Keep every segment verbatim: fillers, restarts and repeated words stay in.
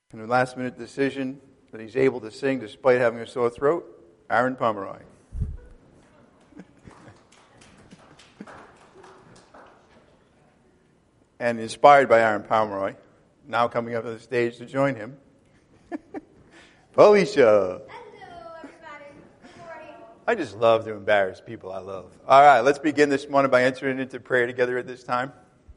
And a last-minute decision that he's able to sing despite having a sore throat, Aaron Pomeroy. And inspired by Aaron Pomeroy, now coming up to the stage to join him, Felicia. Hello, everybody. Good morning. I just love to embarrass people I love. All right, let's begin this morning by entering into prayer together at this time.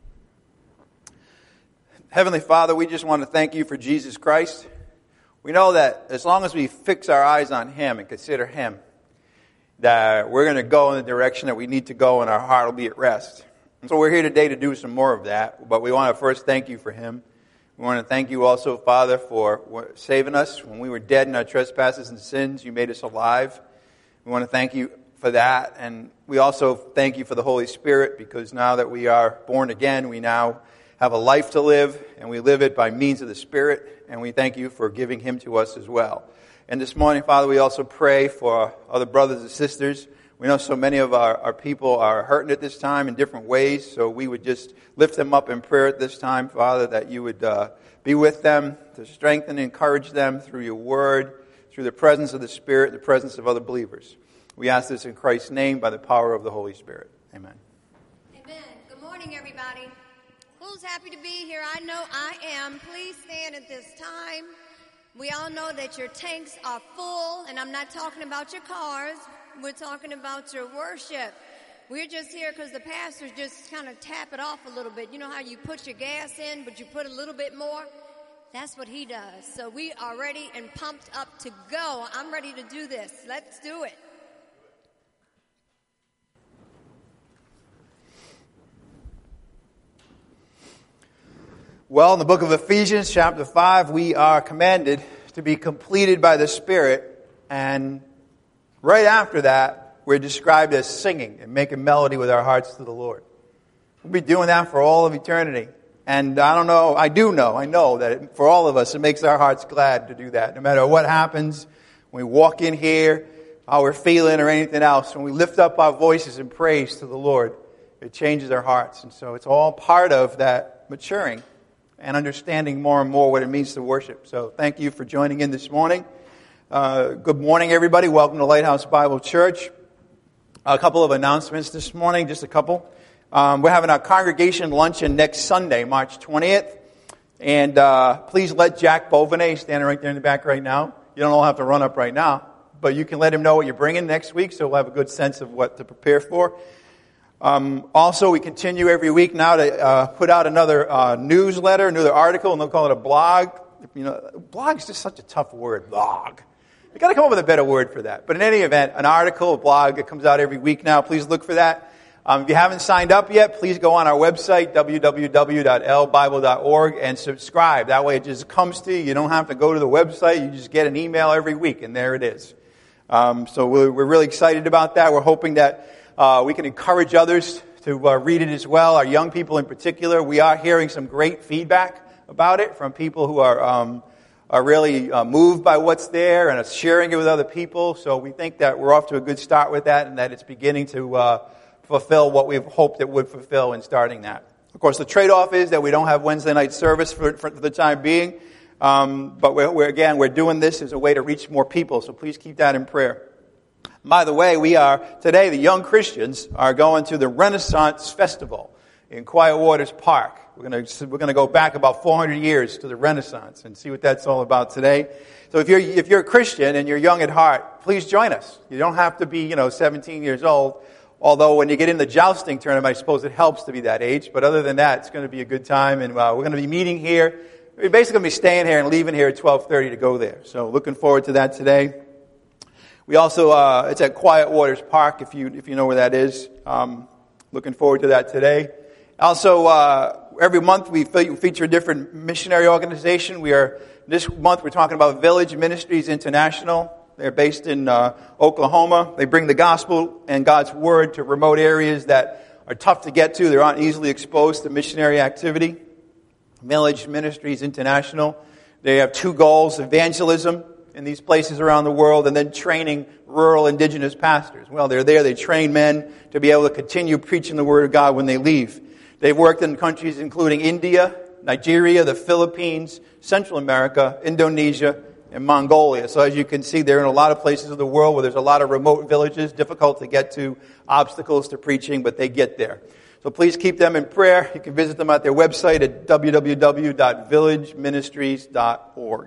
Heavenly Father, we just want to thank you for Jesus Christ. We know that as long as we fix our eyes on him and consider him, that we're going to go in the direction that we need to go and our heart will be at rest. And so we're here today to do some more of that, but we want to first thank you for him. We want to thank you also, Father, for saving us. When we were dead in our trespasses and sins, you made us alive. We want to thank you for that. And we also thank you for the Holy Spirit, because now that we are born again, we now have a life to live, and we live it by means of the Spirit, and we thank you for giving him to us as well. And this morning, Father, we also pray for other brothers and sisters. We know so many of our, our people are hurting at this time in different ways, so we would just lift them up in prayer at this time, Father, that you would uh, be with them, to strengthen and encourage them through your word, through the presence of the Spirit, the presence of other believers. We ask this in Christ's name by the power of the Holy Spirit. Amen. Amen. Good morning, everybody. Who's happy to be here? I know I am. Please stand at this time. We all know that your tanks are full, and I'm not talking about your cars. We're talking about your worship. We're just here because the pastors just kind of tap it off a little bit. You know how you put your gas in, but you put a little bit more? That's what he does. So we are ready and pumped up to go. I'm ready to do this. Let's do it. Well, in the book of Ephesians, chapter five, we are commanded to be completed by the Spirit. And right after that, we're described as singing and making melody with our hearts to the Lord. We'll be doing that for all of eternity. And I don't know, I do know, I know that it, for all of us, it makes our hearts glad to do that. No matter what happens, when we walk in here, how we're feeling or anything else, when we lift up our voices in praise to the Lord, it changes our hearts. And so it's all part of that maturing and understanding more and more what it means to worship. So thank you for joining in this morning. Uh, good morning, everybody. Welcome to Lighthouse Bible Church. A couple of announcements this morning, just a couple. Um, we're having our congregation luncheon next Sunday, March twentieth. And uh, please let Jack Bovenet, standing right there in the back right now. You don't all have to run up right now, but you can let him know what you're bringing next week, so we'll have a good sense of what to prepare for. Um, also, we continue every week now to uh, put out another uh, newsletter, another article, and they'll call it a blog. You know, blog is just such a tough word, blog. You got to come up with a better word for that. But in any event, an article, a blog, it comes out every week now. Please look for that. Um, if you haven't signed up yet, please go on our website, w w w dot l bible dot org, and subscribe. That way it just comes to you. You don't have to go to the website. You just get an email every week, and there it is. Um, so we're, we're really excited about that. We're hoping that Uh, we can encourage others to uh, read it as well, our young people in particular. We are hearing some great feedback about it from people who are um, are really uh, moved by what's there and are sharing it with other people. So we think that we're off to a good start with that, and that it's beginning to uh, fulfill what we've hoped it would fulfill in starting that. Of course, the trade-off is that we don't have Wednesday night service for, for the time being. Um, but we're, we're, again, we're doing this as a way to reach more people, so please keep that in prayer. By the way, we are, today, the young Christians are going to the Renaissance Festival in Quiet Waters Park. We're going to, we're going to go back about four hundred years to the Renaissance and see what that's all about today. So if you're, if you're a Christian and you're young at heart, please join us. You don't have to be, you know, seventeen years old. Although when you get in the jousting tournament, I suppose it helps to be that age. But other than that, it's going to be a good time. And uh, we're going to be meeting here. We're basically going to be staying here and leaving here at twelve thirty to go there. So looking forward to that today. We also, uh, it's at Quiet Waters Park, if you if you know where that is. Um, looking forward to that today. Also, uh, every month we fe- feature a different missionary organization. We are, this month we're talking about Village Ministries International. They're based in uh, Oklahoma. They bring the gospel and God's word to remote areas that are tough to get to. They aren't easily exposed to missionary activity. Village Ministries International. They have two goals: evangelism in these places around the world, and then training rural indigenous pastors. Well, they're there. They train men to be able to continue preaching the word of God when they leave. They've worked in countries including India, Nigeria, the Philippines, Central America, Indonesia, and Mongolia. So as you can see, they're in a lot of places of the world where there's a lot of remote villages, difficult to get to, obstacles to preaching, but they get there. So please keep them in prayer. You can visit them at their website at w w w dot village ministries dot org.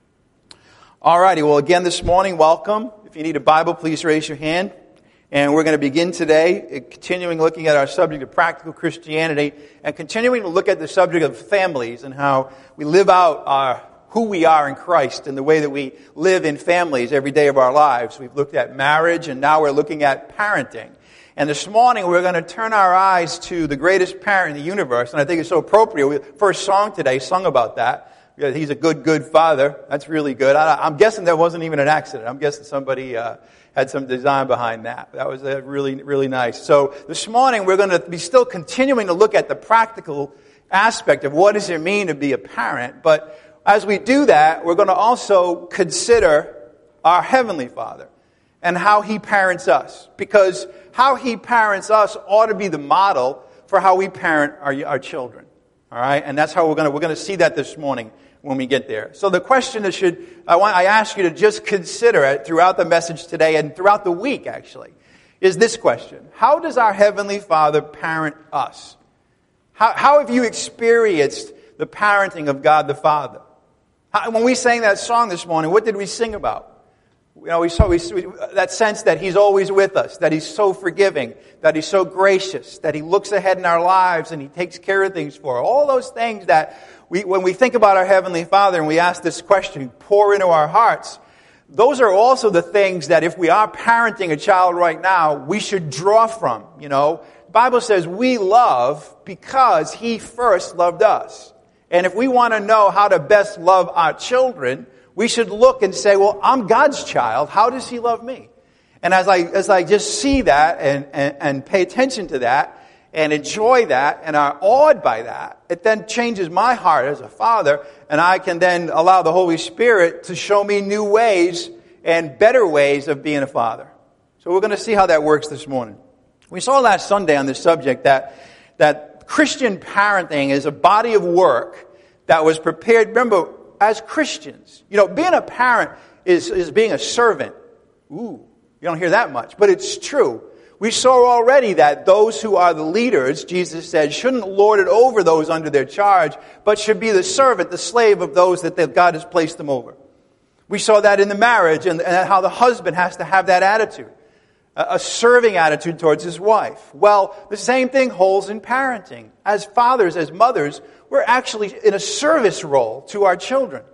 All righty, well again this morning, welcome. If you need a Bible, please raise your hand. And we're going to begin today, continuing looking at our subject of practical Christianity and continuing to look at the subject of families and how we live out our, who we are in Christ and the way that we live in families every day of our lives. We've looked at marriage and now we're looking at parenting. And this morning we're going to turn our eyes to the greatest parent in the universe. And I think it's so appropriate. We, first song today sung about that. He's a good, good father. That's really good. I, I'm guessing that wasn't even an accident. I'm guessing somebody uh, had some design behind that. That was uh, really, really nice. So this morning we're going to be still continuing to look at the practical aspect of what does it mean to be a parent. But as we do that, we're going to also consider our Heavenly Father and how He parents us. Because how He parents us ought to be the model for how we parent our, our children. All right? And that's how we're going to, we're going to see that this morning when we get there. So the question that should, I want, I ask you to just consider it throughout the message today and throughout the week actually, is this question. How does our Heavenly Father parent us? How, how have you experienced the parenting of God the Father? How, when we sang that song this morning, what did we sing about? You know, we saw we, that sense that He's always with us, that He's so forgiving, that He's so gracious, that He looks ahead in our lives and He takes care of things for us. All those things that we, when we think about our Heavenly Father and we ask this question, pour into our hearts, those are also the things that if we are parenting a child right now, we should draw from. You know, the Bible says we love because He first loved us. And if we want to know how to best love our children, we should look and say, well, I'm God's child. How does He love me? And as I as I just see that and, and, and pay attention to that and enjoy that and are awed by that, it then changes my heart as a father, and I can then allow the Holy Spirit to show me new ways and better ways of being a father. So we're going to see how that works this morning. We saw last Sunday on this subject that that Christian parenting is a body of work that was prepared, remember, as Christians. You know, being a parent is, is being a servant. Ooh, you don't hear that much, but it's true. We saw already that those who are the leaders, Jesus said, shouldn't lord it over those under their charge, but should be the servant, the slave of those that God has placed them over. We saw that in the marriage and, and how the husband has to have that attitude, a, a serving attitude towards his wife. Well, the same thing holds in parenting. As fathers, as mothers, we're actually in a service role to our children.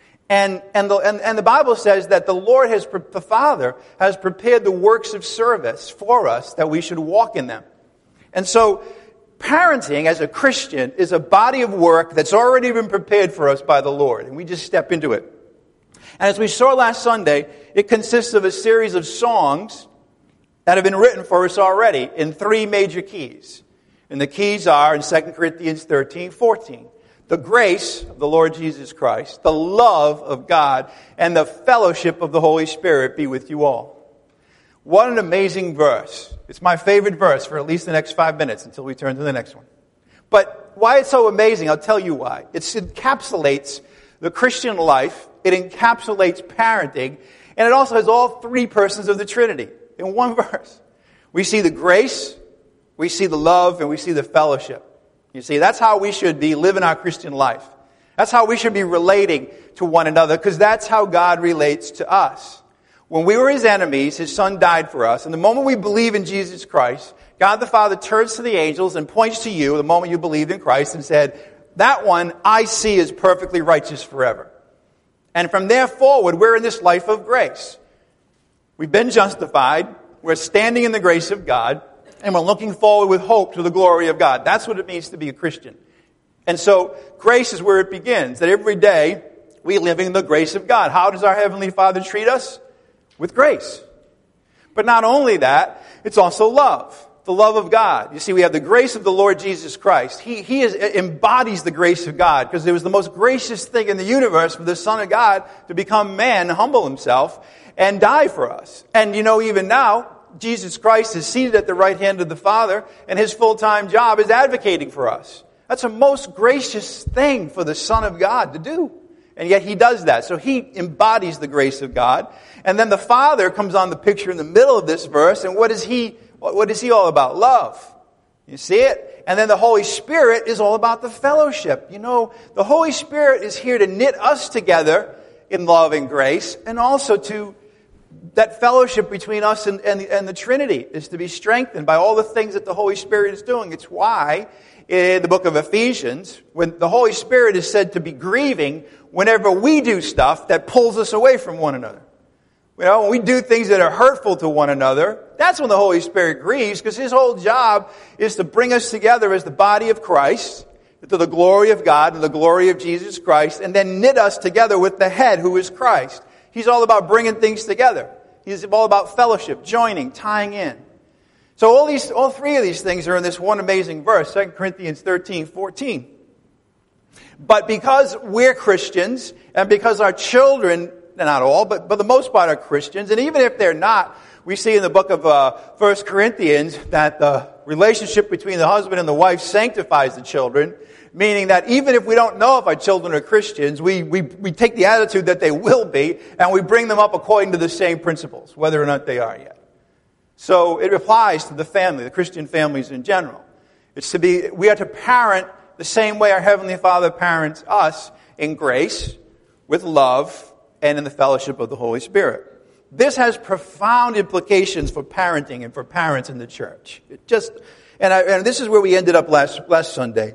And and the, and, and the Bible says that the Lord has, the Father has prepared the works of service for us that we should walk in them. And so parenting as a Christian is a body of work that's already been prepared for us by the Lord. And we just step into it. And as we saw last Sunday, it consists of a series of songs that have been written for us already in three major keys. And the keys are in Second Corinthians thirteen, fourteen. The grace of the Lord Jesus Christ, the love of God, and the fellowship of the Holy Spirit be with you all. What an amazing verse. It's my favorite verse for at least the next five minutes until we turn to the next one. But why it's so amazing, I'll tell you why. It encapsulates the Christian life. It encapsulates parenting. And it also has all three persons of the Trinity in one verse. We see the grace, we see the love, and we see the fellowship. You see, that's how we should be living our Christian life. That's how we should be relating to one another, because that's how God relates to us. When we were His enemies, His Son died for us. And the moment we believe in Jesus Christ, God the Father turns to the angels and points to you the moment you believed in Christ and said, that one I see is perfectly righteous forever. And from there forward, we're in this life of grace. We've been justified. We're standing in the grace of God. And we're looking forward with hope to the glory of God. That's what it means to be a Christian. And so, grace is where it begins. That every day, we live in the grace of God. How does our Heavenly Father treat us? With grace. But not only that, it's also love. The love of God. You see, we have the grace of the Lord Jesus Christ. He, he is, embodies the grace of God, because it was the most gracious thing in the universe for the Son of God to become man, humble Himself, and die for us. And you know, even now, Jesus Christ is seated at the right hand of the Father, and His full-time job is advocating for us. That's a most gracious thing for the Son of God to do. And yet he does that. So he embodies the grace of God. And then the Father comes on the picture in the middle of this verse. And what is he, what is he all about? Love. You see it? And then the Holy Spirit is all about the fellowship. You know, the Holy Spirit is here to knit us together in love and grace, and also to, that fellowship between us and, and, the, and the Trinity is to be strengthened by all the things that the Holy Spirit is doing. It's why in the book of Ephesians, when the Holy Spirit is said to be grieving whenever we do stuff that pulls us away from one another. You know, when we do things that are hurtful to one another, that's when the Holy Spirit grieves, because his whole job is to bring us together as the body of Christ, to the glory of God and the glory of Jesus Christ, and then knit us together with the head, who is Christ. He's all about bringing things together. He's all about fellowship, joining, tying in. So all these, all three of these things are in this one amazing verse, Second Corinthians thirteen fourteen. But because we're Christians, and because our children, not all, but, but the most part are Christians, and even if they're not, we see in the book of uh, First Corinthians that the relationship between the husband and the wife sanctifies the children, meaning that even if we don't know if our children are Christians, we, we, we take the attitude that they will be, and we bring them up according to the same principles, whether or not they are yet. So it applies to the family, the Christian families in general. It's to be, we are to parent the same way our Heavenly Father parents us, in grace, with love, and in the fellowship of the Holy Spirit. This has profound implications for parenting and for parents in the church. It just, and, I, and this is where we ended up last, last Sunday.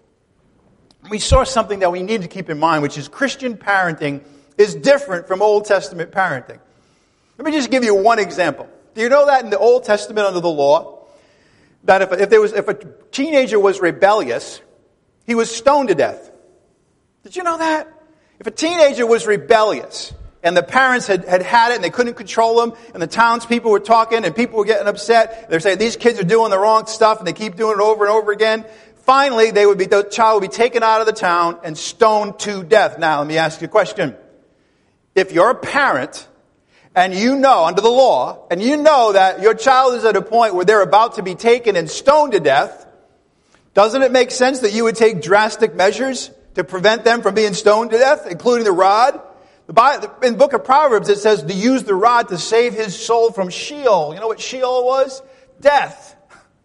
We saw something that we need to keep in mind, which is Christian parenting is different from Old Testament parenting. Let me just give you one example. Do you know that in the Old Testament under the law, that if, if there was if a teenager was rebellious, he was stoned to death? Did you know that? If a teenager was rebellious, and the parents had, had had it and they couldn't control them, and the townspeople were talking and people were getting upset, they're saying these kids are doing the wrong stuff, and they keep doing it over and over again, finally they would be, the child would be taken out of the town and stoned to death. Now let me ask you a question. If you're a parent, and you know, under the law, and you know that your child is at a point where they're about to be taken and stoned to death, doesn't it make sense that you would take drastic measures to prevent them from being stoned to death, including the rod? The Bible, in the book of Proverbs, it says to use the rod to save his soul from Sheol. You know what Sheol was? Death.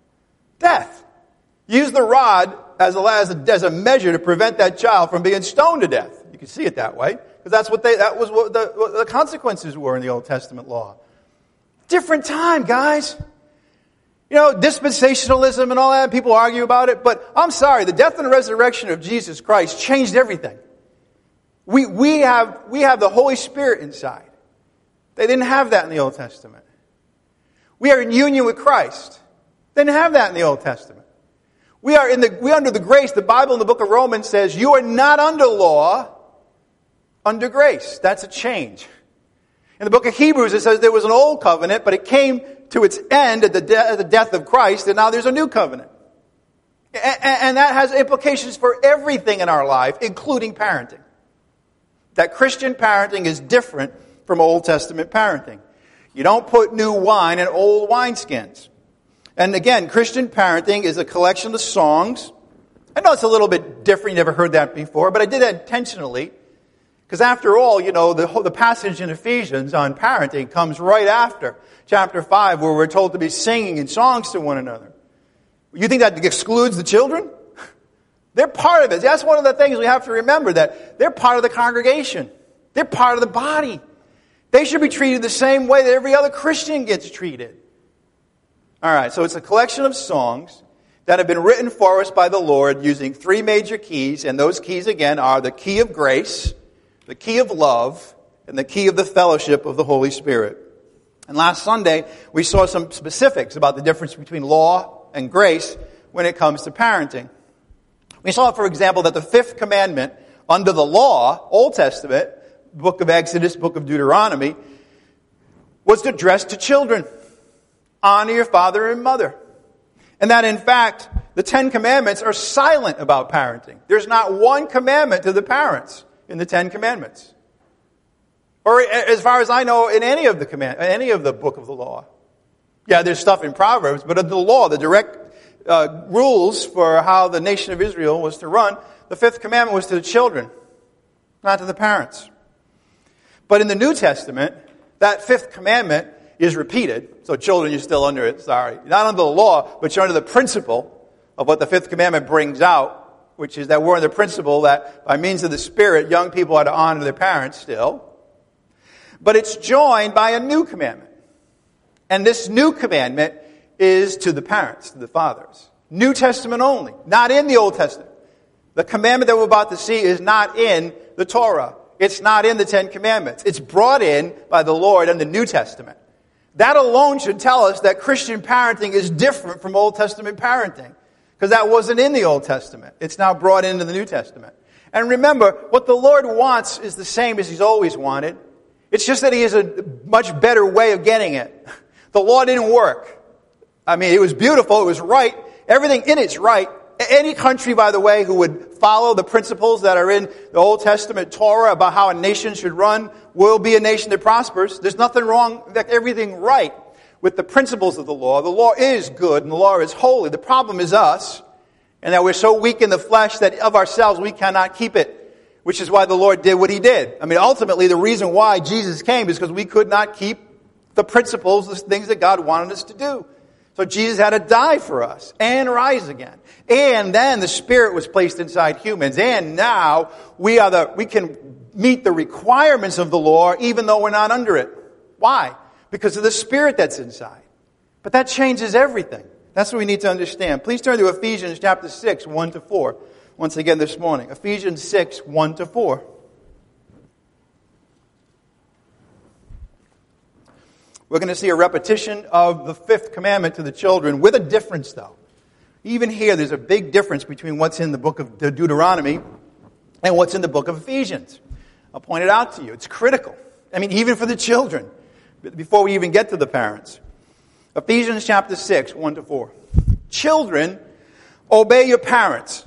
Death. Use the rod as a, as a, as a measure to prevent that child from being stoned to death. You can see it that way. Because that's what they, that was what the, what the consequences were in the Old Testament law. Different time, guys. You know, dispensationalism and all that, people argue about it, but I'm sorry, the death and resurrection of Jesus Christ changed everything. We, we have, we have the Holy Spirit inside. They didn't have that in the Old Testament. We are in union with Christ. They didn't have that in the Old Testament. We are in the, we are under the grace. The Bible in the book of Romans says, you are not under law, under grace. That's a change. In the book of Hebrews, it says there was an old covenant, but it came to its end at the, de- at the death of Christ, and now there's a new covenant. And, and that has implications for everything in our life, including parenting. That Christian parenting is different from Old Testament parenting. You don't put new wine in old wineskins. And again, Christian parenting is a collection of songs. I know it's a little bit different. You never heard that before, but I did that intentionally. Because after all, you know, the, the passage in Ephesians on parenting comes right after chapter five, where we're told to be singing and songs to one another. You think that excludes the children? They're part of it. That's one of the things we have to remember, that they're part of the congregation. They're part of the body. They should be treated the same way that every other Christian gets treated. All right, so it's a collection of songs that have been written for us by the Lord using three major keys, and those keys, again, are the key of grace, the key of love, and the key of the fellowship of the Holy Spirit. And last Sunday, we saw some specifics about the difference between law and grace when it comes to parenting. We saw, for example, that the fifth commandment under the law, Old Testament, book of Exodus, book of Deuteronomy, was addressed to children. Honor your father and mother. And that, in fact, the Ten Commandments are silent about parenting. There's not one commandment to the parents in the Ten Commandments. Or, as far as I know, in any of the command, any of the book of the law. Yeah, there's stuff in Proverbs, but of the law, the direct uh, rules for how the nation of Israel was to run, the fifth commandment was to the children, not to the parents. But in the New Testament, that fifth commandment is repeated. So children, you're still under it, sorry. You're not under the law, but you're under the principle of what the fifth commandment brings out, which is that we're under the principle that by means of the Spirit, young people are to honor their parents still. But it's joined by a new commandment. And this new commandment is to the parents, to the fathers. New Testament only, not in the Old Testament. The commandment that we're about to see is not in the Torah. It's not in the Ten Commandments. It's brought in by the Lord in the New Testament. That alone should tell us that Christian parenting is different from Old Testament parenting, because that wasn't in the Old Testament. It's now brought into the New Testament. And remember, what the Lord wants is the same as He's always wanted. It's just that He has a much better way of getting it. The law didn't work. I mean, it was beautiful. It was right. Everything in it's right. Any country, by the way, who would follow the principles that are in the Old Testament Torah about how a nation should run will be a nation that prospers. There's nothing wrong, in fact, everything right with the principles of the law. The law is good and the law is holy. The problem is us, and that we're so weak in the flesh that of ourselves we cannot keep it, which is why the Lord did what He did. I mean, ultimately, the reason why Jesus came is because we could not keep the principles, the things that God wanted us to do. So Jesus had to die for us and rise again. And then the Spirit was placed inside humans. And now we are the, we can meet the requirements of the law even though we're not under it. Why? Because of the Spirit that's inside. But that changes everything. That's what we need to understand. Please turn to Ephesians chapter six, one to four. Once again this morning. Ephesians six, one to four. We're going to see a repetition of the fifth commandment to the children with a difference, though. Even here, there's a big difference between what's in the book of Deuteronomy and what's in the book of Ephesians. I'll point it out to you. It's critical. I mean, even for the children, before we even get to the parents. Ephesians chapter six, one to four. Children, obey your parents.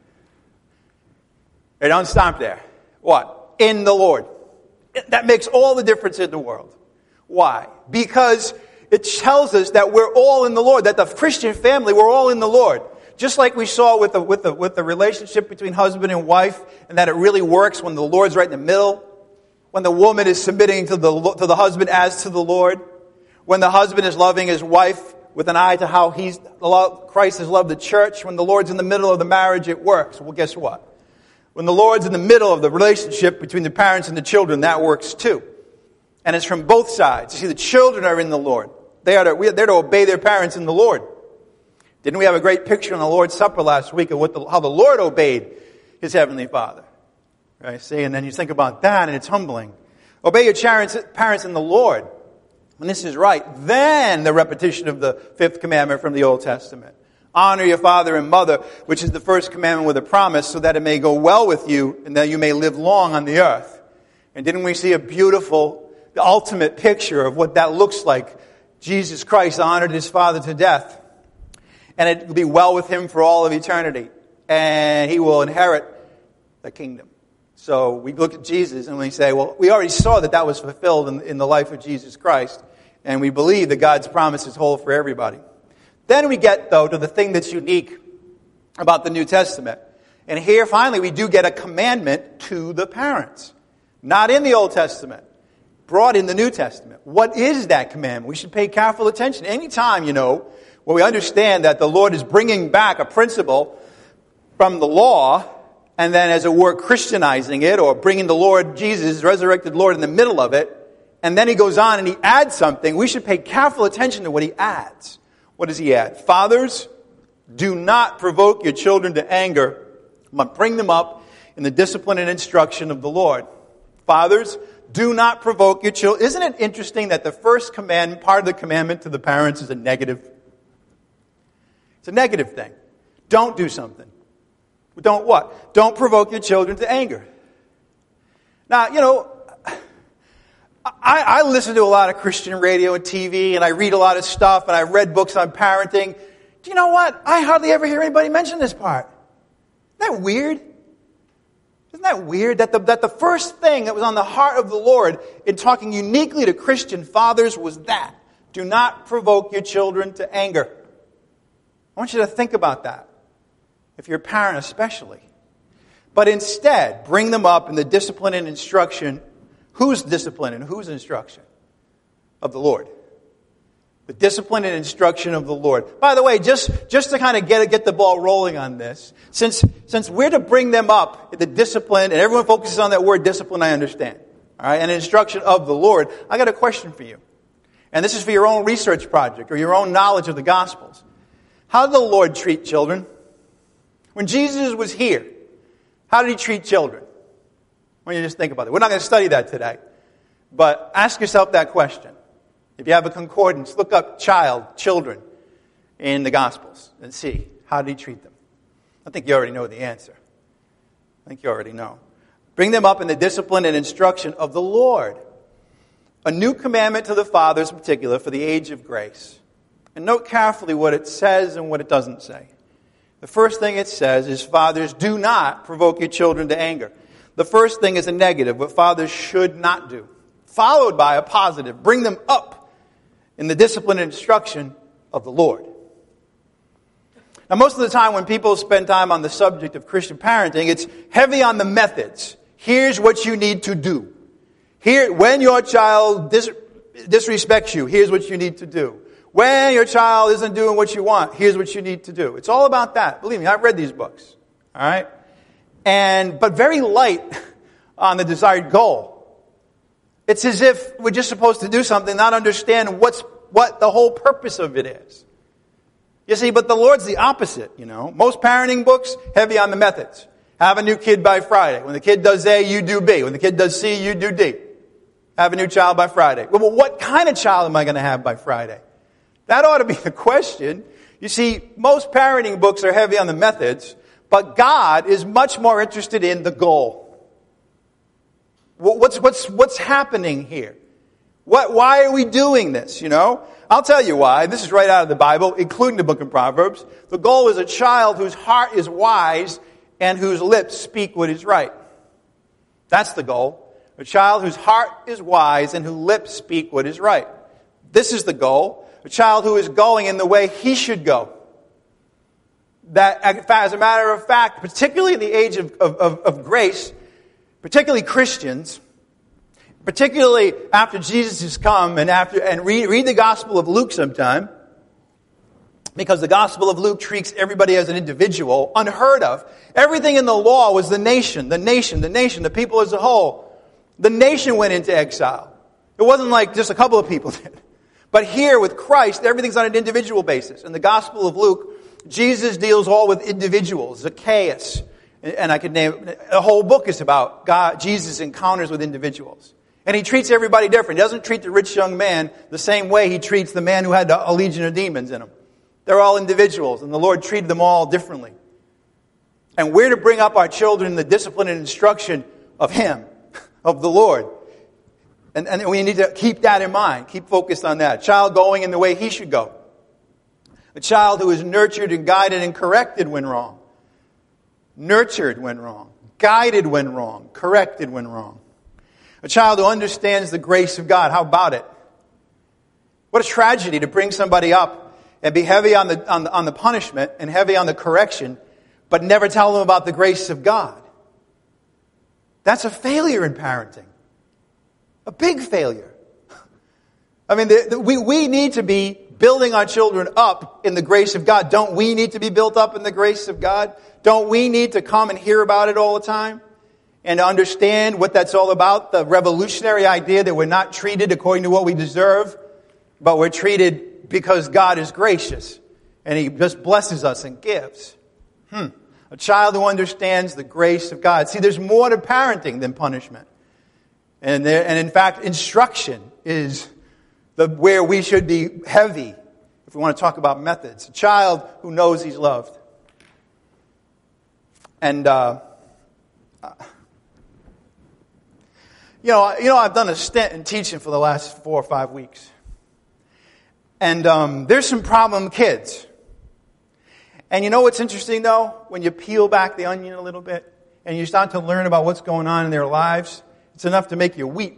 They don't stop there. What? In the Lord. That makes all the difference in the world. Why? Because it tells us that we're all in the Lord, that the Christian family, we're all in the Lord. Just like we saw with the, with the, with the relationship between husband and wife, and that it really works when the Lord's right in the middle, when the woman is submitting to the, to the husband as to the Lord, when the husband is loving his wife with an eye to how he's, Christ has loved the church, when the Lord's in the middle of the marriage, it works. Well, guess what? When the Lord's in the middle of the relationship between the parents and the children, that works too. And it's from both sides. You see, the children are in the Lord. They are to, we are there to obey their parents in the Lord. Didn't we have a great picture on the Lord's Supper last week of what the, how the Lord obeyed His Heavenly Father? Right? See, and then you think about that and it's humbling. Obey your parents in the Lord. When this is right, then the repetition of the fifth commandment from the Old Testament. Honor your father and mother, which is the first commandment with a promise, so that it may go well with you and that you may live long on the earth. And didn't we see a beautiful, the ultimate picture of what that looks like? Jesus Christ honored His Father to death. And it will be well with Him for all of eternity. And He will inherit the kingdom. So we look at Jesus and we say, well, we already saw that that was fulfilled in, in the life of Jesus Christ. And we believe that God's promise is whole for everybody. Then we get, though, to the thing that's unique about the New Testament. And here, finally, we do get a commandment to the parents. Not in the Old Testament. Brought in the New Testament. What is that commandment? We should pay careful attention. Anytime, you know, when we understand that the Lord is bringing back a principle from the law, and then as it were Christianizing it, or bringing the Lord Jesus, resurrected Lord, in the middle of it, and then He goes on and He adds something, we should pay careful attention to what He adds. What does He add? Fathers, do not provoke your children to anger, but bring them up in the discipline and instruction of the Lord. Fathers, do not provoke your children. Isn't it interesting that the first command, part of the commandment to the parents, is a negative? It's a negative thing. Don't do something. Don't what? Don't provoke your children to anger. Now, you know, I, I listen to a lot of Christian radio and T V, and I read a lot of stuff, and I read books on parenting. Do you know what? I hardly ever hear anybody mention this part. Isn't that weird? Isn't that weird that the, that the first thing that was on the heart of the Lord in talking uniquely to Christian fathers was that. Do not provoke your children to anger. I want you to think about that, if you're a parent especially. But instead, bring them up in the discipline and instruction. Whose discipline and whose instruction? Of the Lord. The discipline and instruction of the Lord. By the way, just, just to kind of get get the ball rolling on this, since, since we're to bring them up in the discipline, and everyone focuses on that word discipline, I understand. All right, and instruction of the Lord, I got a question for you. And this is for your own research project or your own knowledge of the Gospels. How did the Lord treat children? When Jesus was here, how did he treat children? Why don't you just think about it? We're not going to study that today. But ask yourself that question. If you have a concordance, look up child, children in the Gospels and see, how did he treat them? I think you already know the answer. I think you already know. Bring them up in the discipline and instruction of the Lord. A new commandment to the fathers in particular for the age of grace. And note carefully what it says and what it doesn't say. The first thing it says is, fathers, do not provoke your children to anger. The first thing is a negative, what fathers should not do. Followed by a positive, bring them up in the discipline and instruction of the Lord. Now, most of the time when people spend time on the subject of Christian parenting, it's heavy on the methods. Here's what you need to do. Here, when your child dis- disrespects you, here's what you need to do. When your child isn't doing what you want, here's what you need to do. It's all about that. Believe me, I've read these books. All right? And, but very light on the desired goal. It's as if we're just supposed to do something, not understand what's, what the whole purpose of it is. You see, but the Lord's the opposite, you know. Most parenting books, heavy on the methods. Have a new kid by Friday. When the kid does A, you do B. When the kid does C, you do D. Have a new child by Friday. Well, what kind of child am I going to have by Friday? That ought to be the question. You see, most parenting books are heavy on the methods, but God is much more interested in the goal. What's, what's, what's happening here? What, why are we doing this, you know? I'll tell you why. This is right out of the Bible, including the book of Proverbs. The goal is a child whose heart is wise and whose lips speak what is right. That's the goal. A child whose heart is wise and whose lips speak what is right. This is the goal. A child who is going in the way he should go. That, as a matter of fact, particularly in the age of, of, of grace, particularly Christians, particularly after Jesus has come, and after and read, read the Gospel of Luke sometime, because the Gospel of Luke treats everybody as an individual, unheard of. Everything in the law was the nation, the nation, the nation, the people as a whole. The nation went into exile. It wasn't like just a couple of people did. But here with Christ, everything's on an individual basis. In the Gospel of Luke, Jesus deals all with individuals, Zacchaeus. And I could name, a whole book is about God, Jesus' encounters with individuals. And he treats everybody different. He doesn't treat the rich young man the same way he treats the man who had a legion of demons in him. They're all individuals, and the Lord treated them all differently. And we're to bring up our children in the discipline and instruction of Him, of the Lord. And, and we need to keep that in mind. Keep focused on that. A child going in the way he should go. A child who is nurtured and guided and corrected when wrong. Nurtured when wrong. Guided when wrong. Corrected when wrong. A child who understands the grace of God. How about it? What a tragedy to bring somebody up and be heavy on the, on the, on the punishment and heavy on the correction, but never tell them about the grace of God. That's a failure in parenting. A big failure. I mean, the, the, we, we need to be building our children up in the grace of God. Don't we need to be built up in the grace of God? Don't we need to come and hear about it all the time? And to understand what that's all about? The revolutionary idea that we're not treated according to what we deserve, but we're treated because God is gracious. And He just blesses us and gives. Hmm. A child who understands the grace of God. See, there's more to parenting than punishment. And there, and in fact, instruction is the where we should be heavy if we want to talk about methods. A child who knows he's loved. And, uh, you know, you know, I've done a stint in teaching for the last four or five weeks. And um, there's some problem kids. And you know what's interesting, though? When you peel back the onion a little bit and you start to learn about what's going on in their lives, it's enough to make you weep.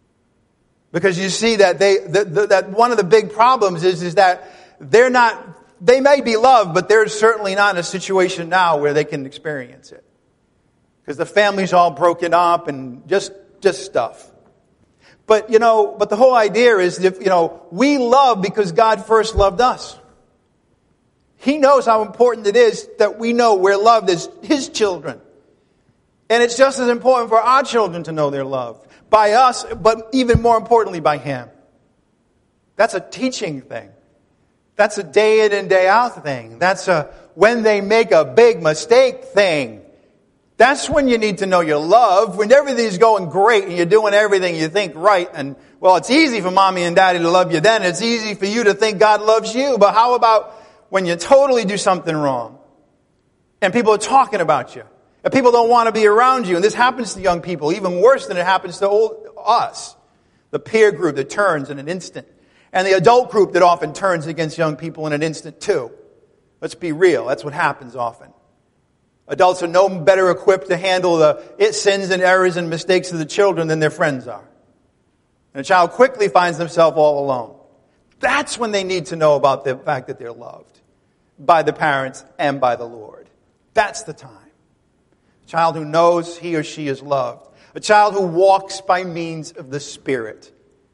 Because you see that they, the, the, that one of the big problems is, is that they're not they may be loved, but they're certainly not in a situation now where they can experience it. Because the family's all broken up and just, just stuff. But, you know, but the whole idea is, that, you know, we love because God first loved us. He knows how important it is that we know we're loved as His children. And it's just as important for our children to know they're loved by us, but even more importantly by Him. That's a teaching thing. That's a day in and day out thing. That's a when they make a big mistake thing. That's when you need to know you're loved. When everything's going great and you're doing everything you think right. And, well, it's easy for mommy and daddy to love you then. It's easy for you to think God loves you. But how about when you totally do something wrong? And people are talking about you. And people don't want to be around you. And this happens to young people even worse than it happens to old, us. The peer group that turns in an instant. And the adult group that often turns against young people in an instant too. Let's be real. That's what happens often. Adults are no better equipped to handle the sins and errors and mistakes of the children than their friends are. And a child quickly finds themselves all alone. That's when they need to know about the fact that they're loved by the parents and by the Lord. That's the time. A child who knows he or she is loved. A child who walks by means of the Spirit.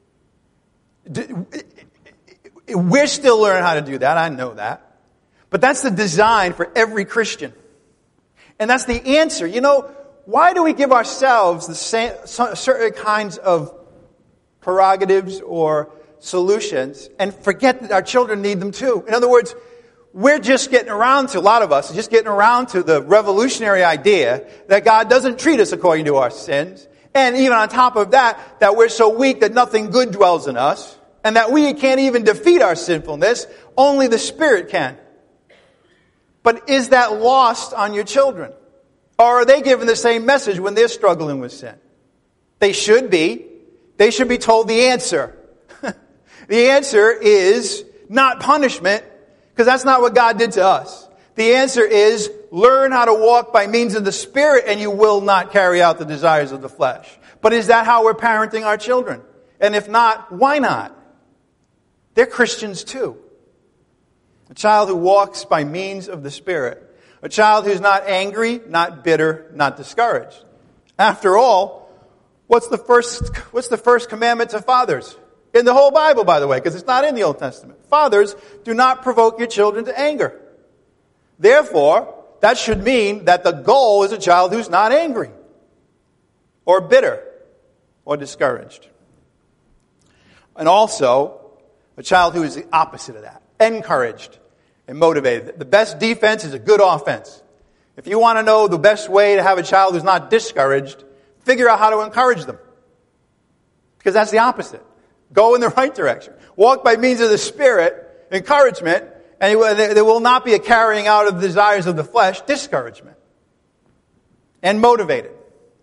We're still learning how to do that. I know that. But that's the design for every Christian. And that's the answer. You know, why do we give ourselves the same, certain kinds of prerogatives or solutions and forget that our children need them too? In other words, we're just getting around to, a lot of us, just getting around to the revolutionary idea that God doesn't treat us according to our sins. And even on top of that, that we're so weak that nothing good dwells in us. And that we can't even defeat our sinfulness. Only the Spirit can. But is that lost on your children? Or are they given the same message when they're struggling with sin? They should be. They should be told the answer. The answer is not punishment, because that's not what God did to us. The answer is learn how to walk by means of the Spirit and you will not carry out the desires of the flesh. But is that how we're parenting our children? And if not, why not? They're Christians too. A child who walks by means of the Spirit. A child who's not angry, not bitter, not discouraged. After all, what's the first, what's the first commandment to fathers? In the whole Bible, by the way, because it's not in the Old Testament. Fathers, do not provoke your children to anger. Therefore, that should mean that the goal is a child who's not angry, or bitter, or discouraged. And also, a child who is the opposite of that. Encouraged and motivated. The best defense is a good offense. If you want to know the best way to have a child who's not discouraged, figure out how to encourage them. Because that's the opposite. Go in the right direction. Walk by means of the Spirit, encouragement, and there will not be a carrying out of the desires of the flesh, discouragement. And motivated.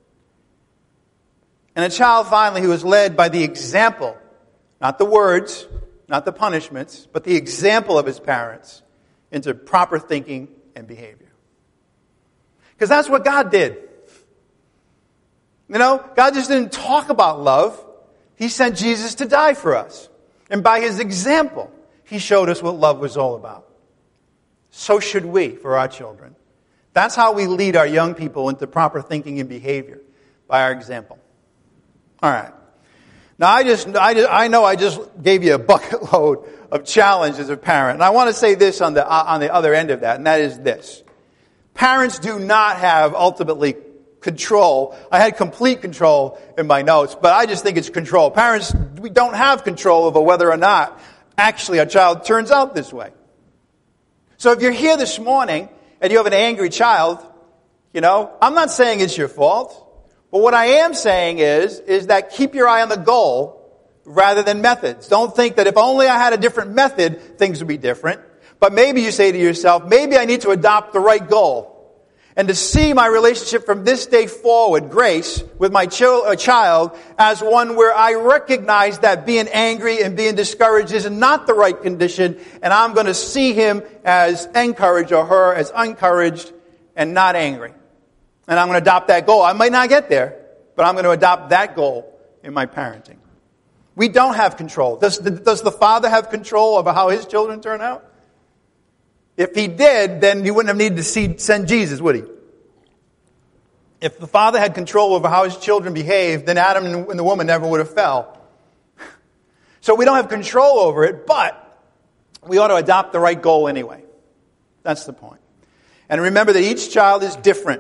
And a child, finally, who is led by the example, not the words, not the punishments, but the example of his parents into proper thinking and behavior. Because that's what God did. You know, God just didn't talk about love. He sent Jesus to die for us. And by His example, He showed us what love was all about. So should we for our children. That's how we lead our young people into proper thinking and behavior, by our example. All right. Now, I just, I just, I know I just gave you a bucket load of challenge as a parent. And I want to say this on the, on the other end of that, and that is this. Parents do not have ultimately control. I had complete control in my notes, but I just think it's control. Parents, we don't have control over whether or not actually a child turns out this way. So if you're here this morning and you have an angry child, you know, I'm not saying it's your fault. But what I am saying is, is that keep your eye on the goal rather than methods. Don't think that if only I had a different method, things would be different. But maybe you say to yourself, maybe I need to adopt the right goal. And to see my relationship from this day forward, Grace, with my ch- child, as one where I recognize that being angry and being discouraged is not the right condition, and I'm going to see him as encouraged or her as encouraged and not angry. And I'm going to adopt that goal. I might not get there, but I'm going to adopt that goal in my parenting. We don't have control. Does the, does the father have control over how his children turn out? If he did, then he wouldn't have needed to see, send Jesus, would he? If the Father had control over how his children behaved, then Adam and the woman never would have fell. So we don't have control over it, but we ought to adopt the right goal anyway. That's the point. And remember that each child is different.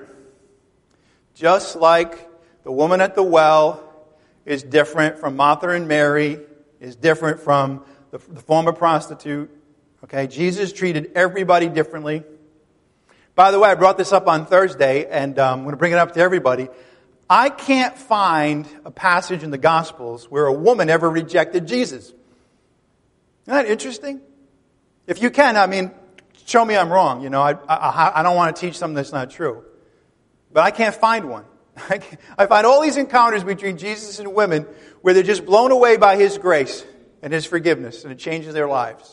Just like the woman at the well is different from Martha and Mary, is different from the, the former prostitute. Okay, Jesus treated everybody differently. By the way, I brought this up on Thursday, and um, I'm going to bring it up to everybody. I can't find a passage in the Gospels where a woman ever rejected Jesus. Isn't that interesting? If you can, I mean, show me I'm wrong. You know, I, I, I don't want to teach something that's not true. But I can't find one. I, can't, I find all these encounters between Jesus and women where they're just blown away by His grace and His forgiveness, and it changes their lives.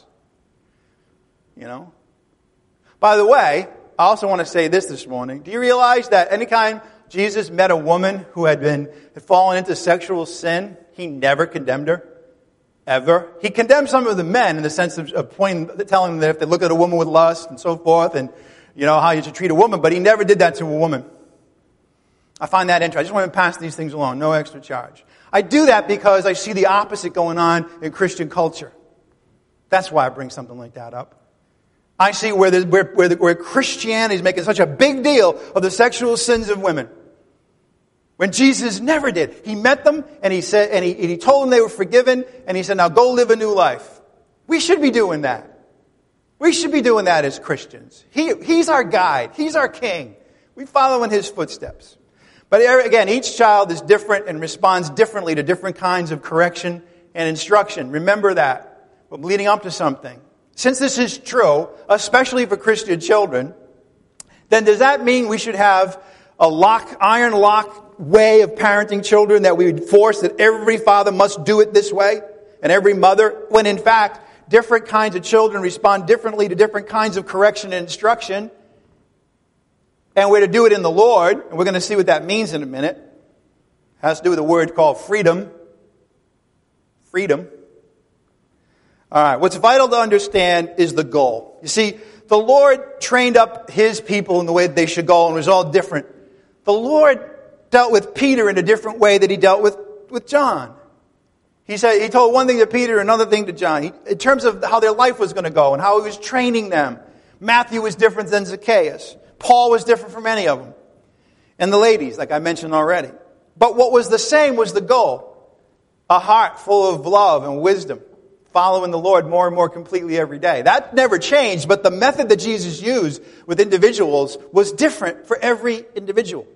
You know? By the way, I also want to say this this morning. Do you realize that anytime Jesus met a woman who had been had fallen into sexual sin, He never condemned her? Ever. He condemned some of the men in the sense of, of pointing, telling them that if they look at a woman with lust and so forth, and you know how you should treat a woman, but He never did that to a woman. I find that interesting. I just want to pass these things along, no extra charge. I do that because I see the opposite going on in Christian culture. That's why I bring something like that up. I see where, the, where, where, the, where Christianity is making such a big deal of the sexual sins of women. When Jesus never did. He met them and he said, and he, and he told them they were forgiven, and He said, now go live a new life. We should be doing that. We should be doing that as Christians. He, he's our guide. He's our king. We follow in His footsteps. But again, each child is different and responds differently to different kinds of correction and instruction. Remember that. We're leading up to something. Since this is true, especially for Christian children, then does that mean we should have a lock, iron lock way of parenting children, that we would force that every father must do it this way and every mother, when in fact, different kinds of children respond differently to different kinds of correction and instruction, and we're to do it in the Lord, and we're going to see what that means in a minute. It has to do with a word called freedom. Freedom. All right, what's vital to understand is the goal. You see, the Lord trained up His people in the way that they should go, and it was all different. The Lord dealt with Peter in a different way that He dealt with, with John. He said He told one thing to Peter, another thing to John, he, in terms of how their life was going to go and how He was training them. Matthew was different than Zacchaeus. Paul was different from any of them. And the ladies, like I mentioned already. But what was the same was the goal. A heart full of love and wisdom, following the Lord more and more completely every day. That never changed, but the method that Jesus used with individuals was different for every individual.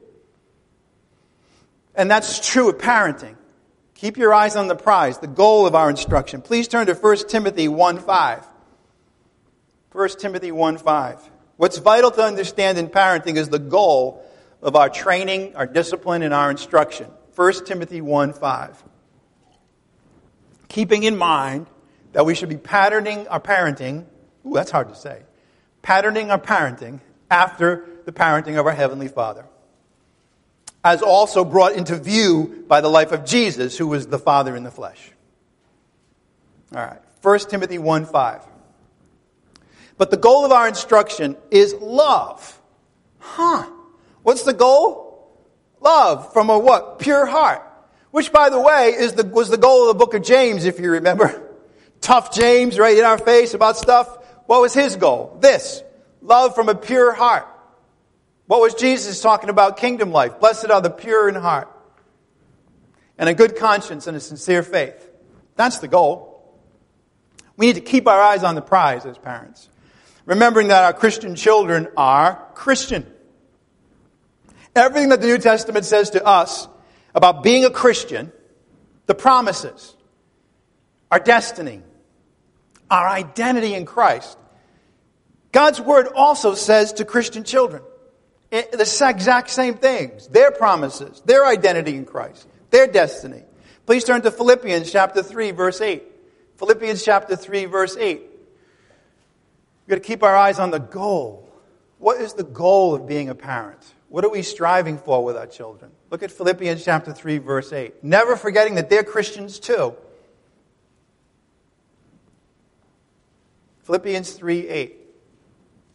And that's true of parenting. Keep your eyes on the prize, the goal of our instruction. Please turn to First Timothy one five. First Timothy one five. What's vital to understand in parenting is the goal of our training, our discipline, and our instruction. First Timothy one five. Keeping in mind that we should be patterning our parenting, ooh, that's hard to say, patterning our parenting after the parenting of our Heavenly Father, as also brought into view by the life of Jesus, who was the Father in the flesh. All right, First Timothy one five. But the goal of our instruction is love. Huh. What's the goal? Love from a what? Pure heart. Which, by the way, is the was the goal of the book of James, if you remember. Tough James, right in our face about stuff. What was his goal? This. Love from a pure heart. What was Jesus talking about? Kingdom life. Blessed are the pure in heart, and a good conscience and a sincere faith. That's the goal. We need to keep our eyes on the prize as parents, remembering that our Christian children are Christian. Everything that the New Testament says to us about being a Christian, the promises, our destiny, our identity in Christ, God's Word also says to Christian children the exact same things. Their promises, their identity in Christ, their destiny. Please turn to Philippians chapter three, verse eight. Philippians chapter three, verse eight. We've got to keep our eyes on the goal. What is the goal of being a parent? What are we striving for with our children? Look at Philippians chapter three, verse eight. Never forgetting that they're Christians too. Philippians three, eight.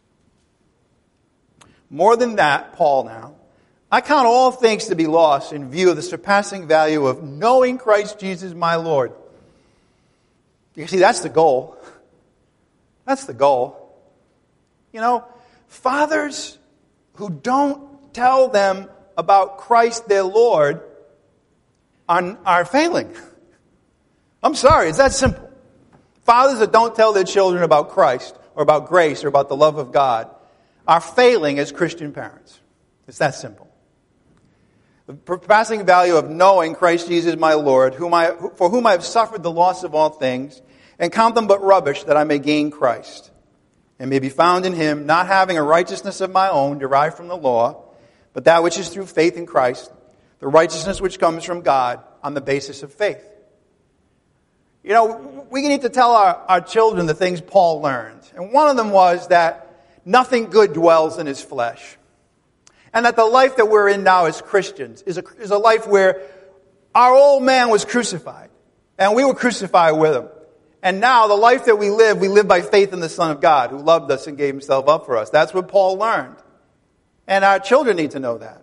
More than that, Paul now, I count all things to be lost in view of the surpassing value of knowing Christ Jesus my Lord. You see, that's the goal. That's the goal. You know, fathers who don't tell them about Christ their Lord are, are failing. I'm sorry, it's that simple. Fathers that don't tell their children about Christ or about grace or about the love of God are failing as Christian parents. It's that simple. The surpassing value of knowing Christ Jesus my Lord, whom I, for whom I have suffered the loss of all things, and count them but rubbish that I may gain Christ, and may be found in him, not having a righteousness of my own derived from the law, but that which is through faith in Christ, the righteousness which comes from God on the basis of faith. You know, we need to tell our, our children the things Paul learned. And one of them was that nothing good dwells in his flesh. And that the life that we're in now as Christians is a, is a life where our old man was crucified. And we were crucified with him. And now the life that we live, we live by faith in the Son of God who loved us and gave himself up for us. That's what Paul learned. And our children need to know that.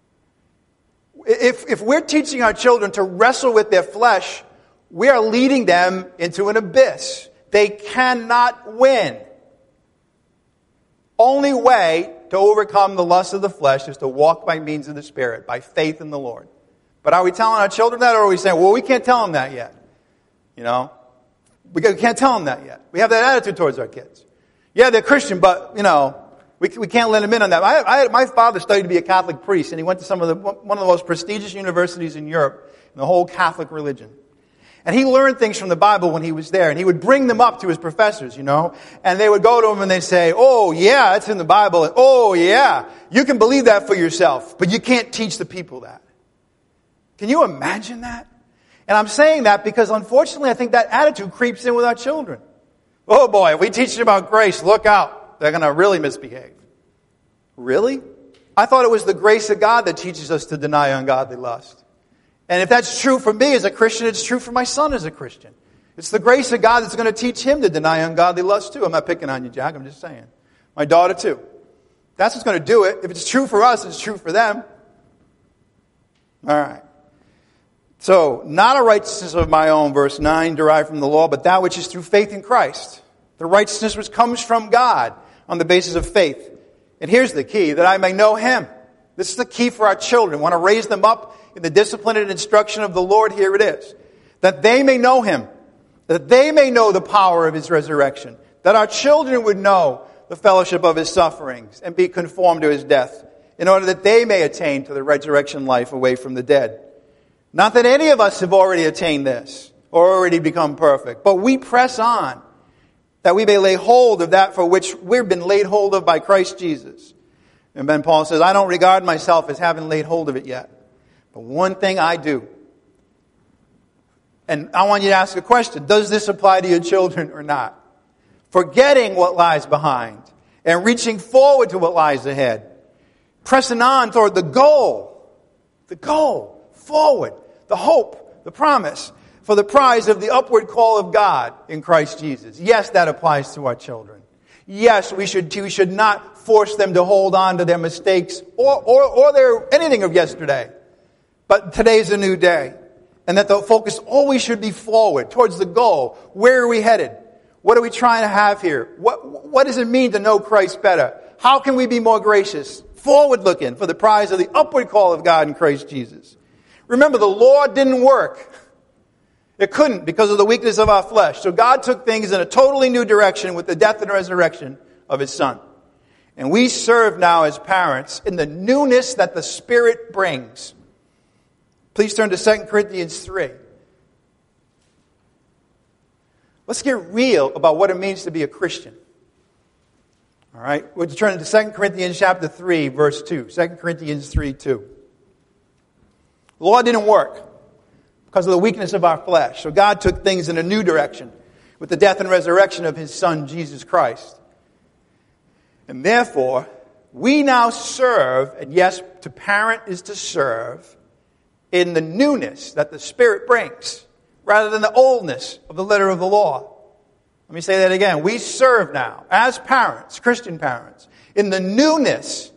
If, if we're teaching our children to wrestle with their flesh, we are leading them into an abyss. They cannot win. Only way to overcome the lust of the flesh is to walk by means of the Spirit, by faith in the Lord. But are we telling our children that, or are we saying, well, we can't tell them that yet? You know? We can't tell them that yet. We have that attitude towards our kids. Yeah, they're Christian, but, you know, we, we can't let them in on that. I, I, my father studied to be a Catholic priest, and he went to some of the, one of the most prestigious universities in Europe, in the whole Catholic religion. And he learned things from the Bible when he was there, and he would bring them up to his professors, you know, and they would go to him and they'd say, oh yeah, it's in the Bible, and oh yeah, you can believe that for yourself, but you can't teach the people that. Can you imagine that? And I'm saying that because unfortunately I think that attitude creeps in with our children. Oh boy, if we teach them about grace, look out, they're going to really misbehave. Really? I thought it was the grace of God that teaches us to deny ungodly lust. And if that's true for me as a Christian, it's true for my son as a Christian. It's the grace of God that's going to teach him to deny ungodly lust too. I'm not picking on you, Jack. I'm just saying. My daughter too. That's what's going to do it. If it's true for us, it's true for them. All right. So, not a righteousness of my own, verse nine, derived from the law, but that which is through faith in Christ. The righteousness which comes from God on the basis of faith. And here's the key, that I may know him. This is the key for our children. We want to raise them up in the discipline and instruction of the Lord. Here it is. That they may know him. That they may know the power of his resurrection. That our children would know the fellowship of his sufferings and be conformed to his death, in order that they may attain to the resurrection life away from the dead. Not that any of us have already attained this or already become perfect, but we press on that we may lay hold of that for which we've been laid hold of by Christ Jesus. And then Paul says, I don't regard myself as having laid hold of it yet. But one thing I do. And I want you to ask a question. Does this apply to your children or not? Forgetting what lies behind and reaching forward to what lies ahead. Pressing on toward the goal. The goal. Forward. The hope. The promise. For the prize of the upward call of God in Christ Jesus. Yes, that applies to our children. Yes, we should, we should not force them to hold on to their mistakes or, or, or their anything of yesterday. But today's a new day. And that the focus always should be forward, towards the goal. Where are we headed? What are we trying to have here? What, what does it mean to know Christ better? How can we be more gracious? Forward looking for the prize of the upward call of God in Christ Jesus. Remember, the law didn't work. It couldn't because of the weakness of our flesh. So God took things in a totally new direction with the death and resurrection of his Son. And we serve now as parents in the newness that the Spirit brings. Please turn to Second Corinthians three. Let's get real about what it means to be a Christian. All right? We'll turn to Second Corinthians chapter three, verse two. Second Corinthians three, two. The law didn't work because of the weakness of our flesh. So God took things in a new direction with the death and resurrection of his Son, Jesus Christ. And therefore, we now serve, and yes, to parent is to serve, in the newness that the Spirit brings, rather than the oldness of the letter of the law. Let me say that again. We serve now, as parents, Christian parents, in the newness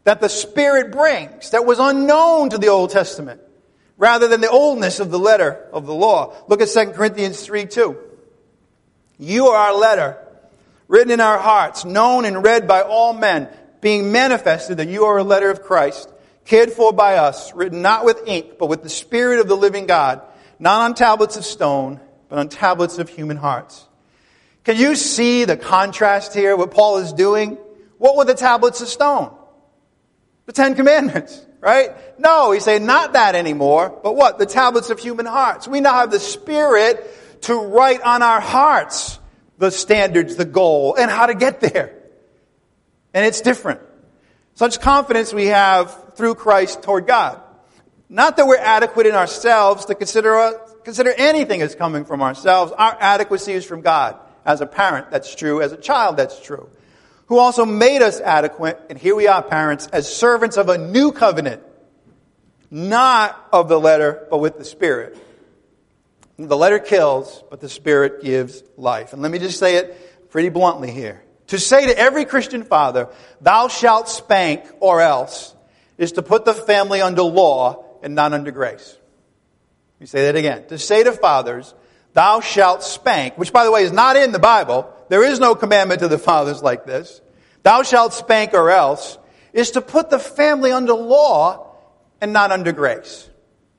that the Spirit brings that was unknown to the Old Testament, rather than the oldness of the letter of the law. Look at Second Corinthians three two. You are our letter, written in our hearts, known and read by all men, being manifested that you are a letter of Christ, cared for by us, written not with ink, but with the Spirit of the living God, not on tablets of stone, but on tablets of human hearts. Can you see the contrast here, what Paul is doing? What were the tablets of stone? The Ten Commandments, right? No, he's saying not that anymore, but what? The tablets of human hearts. We now have the Spirit to write on our hearts the standards, the goal, and how to get there. And it's different. Such confidence we have through Christ toward God. Not that we're adequate in ourselves to consider, uh, consider anything as coming from ourselves. Our adequacy is from God. As a parent, that's true. As a child, that's true. Who also made us adequate, and here we are, parents, as servants of a new covenant. Not of the letter, but with the Spirit. The letter kills, but the Spirit gives life. And let me just say it pretty bluntly here. To say to every Christian father, thou shalt spank or else, is to put the family under law and not under grace. Let me say that again. To say to fathers, thou shalt spank, which by the way is not in the Bible. There is no commandment to the fathers like this. Thou shalt spank or else, is to put the family under law and not under grace.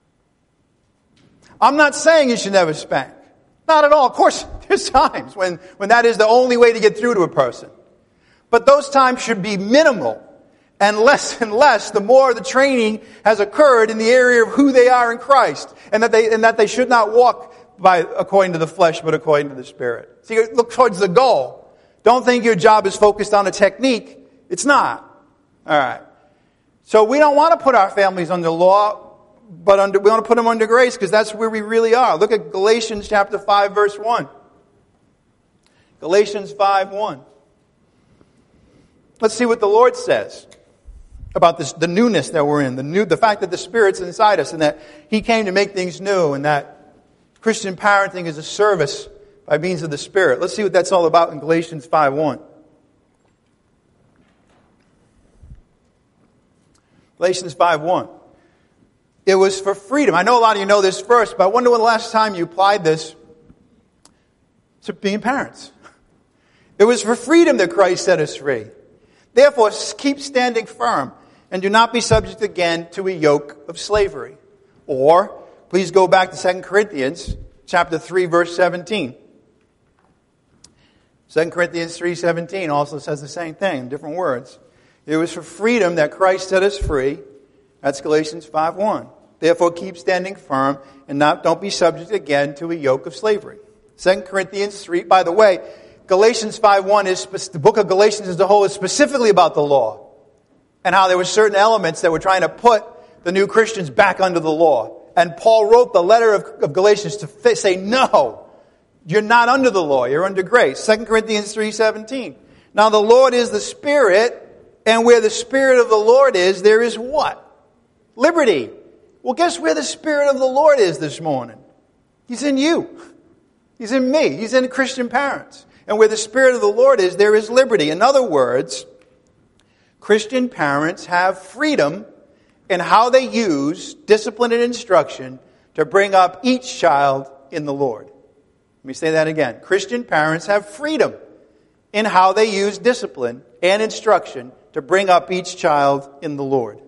I'm not saying you should never spank. Not at all. Of course, there's times when, when that is the only way to get through to a person. But those times should be minimal. And less and less, the more the training has occurred in the area of who they are in Christ. And that they, and that they should not walk by according to the flesh, but according to the Spirit. So you look towards the goal. Don't think your job is focused on a technique. It's not. All right. So we don't want to put our families under law, but under, we want to put them under grace because that's where we really are. Look at Galatians chapter five, verse one. Galatians five, one. Let's see what the Lord says about this, the newness that we're in, the new, the fact that the Spirit's inside us and that He came to make things new and that Christian parenting is a service by means of the Spirit. Let's see what that's all about in Galatians five, one. Galatians five, one. It was for freedom. I know a lot of you know this first, but I wonder when the last time you applied this to being parents. It was for freedom that Christ set us free. Therefore, keep standing firm and do not be subject again to a yoke of slavery. Or, please go back to Second Corinthians chapter three, verse seventeen. Second Corinthians three, seventeen also says the same thing in different words. It was for freedom that Christ set us free. That's Galatians five, one. Therefore, keep standing firm and not don't be subject again to a yoke of slavery. Second Corinthians three, by the way, Galatians five, one is, the book of Galatians as a whole is specifically about the law and how there were certain elements that were trying to put the new Christians back under the law. And Paul wrote the letter of, of Galatians to say, no, you're not under the law, you're under grace. Second Corinthians three, seventeen. Now the Lord is the Spirit, and where the Spirit of the Lord is, there is what? Liberty. Well, guess where the Spirit of the Lord is this morning? He's in you. He's in me. He's in Christian parents. And where the Spirit of the Lord is, there is liberty. In other words, Christian parents have freedom in how they use discipline and instruction to bring up each child in the Lord. Let me say that again. Christian parents have freedom in how they use discipline and instruction to bring up each child in the Lord.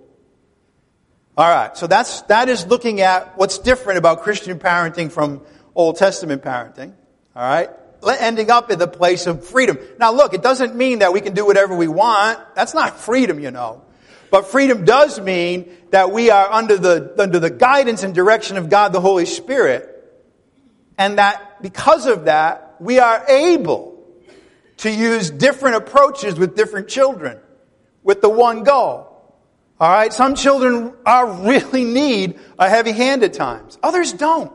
All right, so that's that is looking at what's different about Christian parenting from Old Testament parenting. All right, ending up in the place of freedom. Now, look, it doesn't mean that we can do whatever we want. That's not freedom, you know. But freedom does mean that we are under the under the guidance and direction of God, the Holy Spirit, and that because of that, we are able to use different approaches with different children, with the one goal. All right, some children are really need a heavy hand at times. Others don't.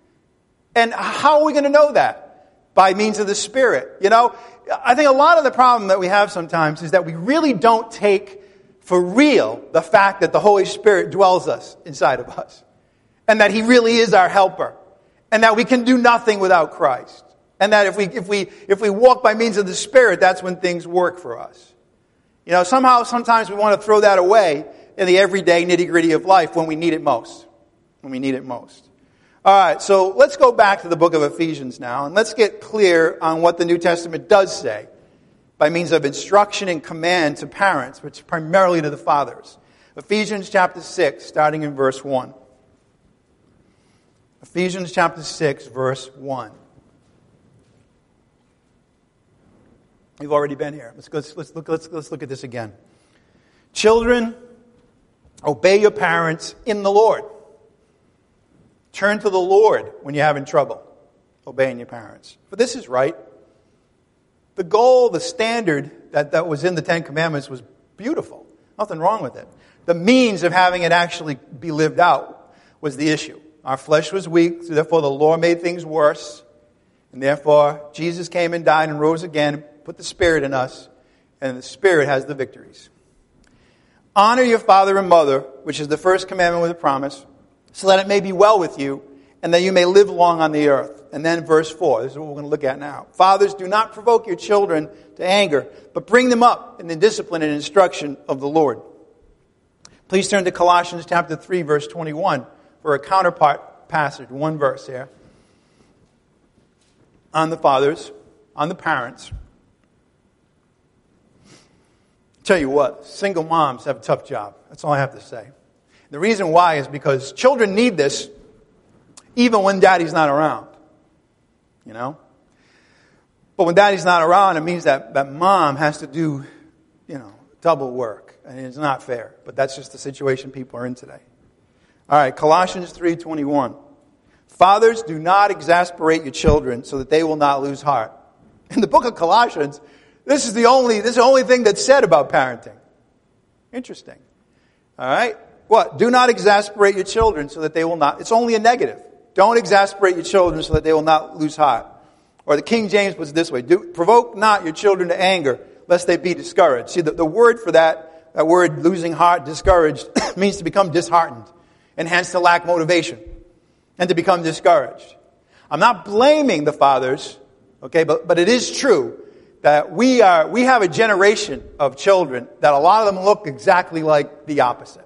And how are we going to know that? By means of the Spirit. You know, I think a lot of the problem that we have sometimes is that we really don't take for real the fact that the Holy Spirit dwells us inside of us. And that He really is our helper. And that we can do nothing without Christ. And that if we if we if we walk by means of the Spirit, that's when things work for us. You know, somehow, sometimes we want to throw that away in the everyday nitty-gritty of life when we need it most. When we need it most. All right, so let's go back to the book of Ephesians now, and let's get clear on what the New Testament does say by means of instruction and command to parents, which is primarily to the fathers. Ephesians chapter six, starting in verse one. Ephesians chapter six, verse one. We've already been here. Let's, let's, let's, look, let's, let's look at this again. Children, obey your parents in the Lord. Turn to the Lord when you're having trouble obeying your parents. For this is right. The goal, the standard that, that was in the Ten Commandments was beautiful. Nothing wrong with it. The means of having it actually be lived out was the issue. Our flesh was weak, so therefore the law made things worse. And therefore Jesus came and died and rose again, put the Spirit in us, and the Spirit has the victories. Honor your father and mother, which is the first commandment with a promise, so that it may be well with you, and that you may live long on the earth. And then verse four, this is what we're going to look at now. Fathers, do not provoke your children to anger, but bring them up in the discipline and instruction of the Lord. Please turn to Colossians chapter three, verse twenty-one, for a counterpart passage, one verse here. On the fathers, on the parents. Tell you what, single moms have a tough job. That's all I have to say. The reason why is because children need this even when daddy's not around. You know? But when daddy's not around, it means that, that mom has to do, you know, double work. And it's not fair. But that's just the situation people are in today. All right, Colossians three twenty-one. Fathers, do not exasperate your children so that they will not lose heart. In the book of Colossians, this is the only, this is the only thing that's said about parenting. Interesting. All right? What? Do not exasperate your children so that they will not. It's only a negative. Don't exasperate your children so that they will not lose heart. Or the King James puts it this way. Do, provoke not your children to anger, lest they be discouraged. See, the, the word for that, that word losing heart, discouraged, means to become disheartened. And hence to lack motivation. And to become discouraged. I'm not blaming the fathers, okay, but, but it is true that we are, we have a generation of children that a lot of them look exactly like the opposite.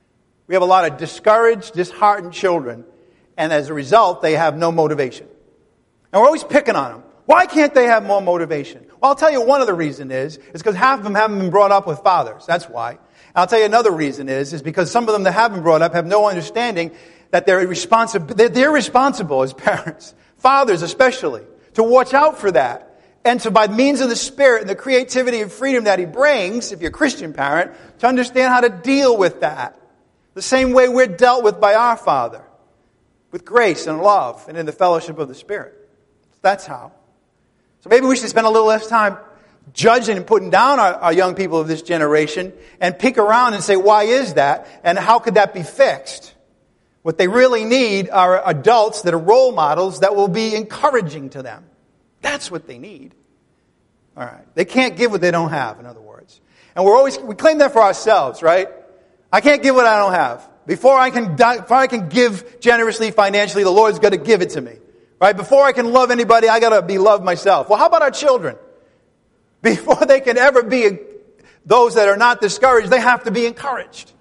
We have a lot of discouraged, disheartened children, and as a result, they have no motivation. And we're always picking on them. Why can't they have more motivation? Well, I'll tell you one of the reasons is, is because half of them haven't been brought up with fathers. That's why. And I'll tell you another reason is, is because some of them that have been brought up have no understanding that they're responsible, they're, they're responsible as parents, fathers especially, to watch out for that. And to, by means of the Spirit and the creativity and freedom that He brings, if you're a Christian parent, to understand how to deal with that. The same way we're dealt with by our Father. With grace and love and in the fellowship of the Spirit. That's how. So maybe we should spend a little less time judging and putting down our, our young people of this generation and pick around and say, why is that? And how could that be fixed? What they really need are adults that are role models that will be encouraging to them. That's what they need. All right. They can't give what they don't have, in other words. And we're always, we claim that for ourselves, right? I can't give what I don't have. Before I can, before I can give generously financially, the Lord's got to give it to me. Right? Before I can love anybody, I got to be loved myself. Well, how about our children? Before they can ever be those that are not discouraged, they have to be encouraged.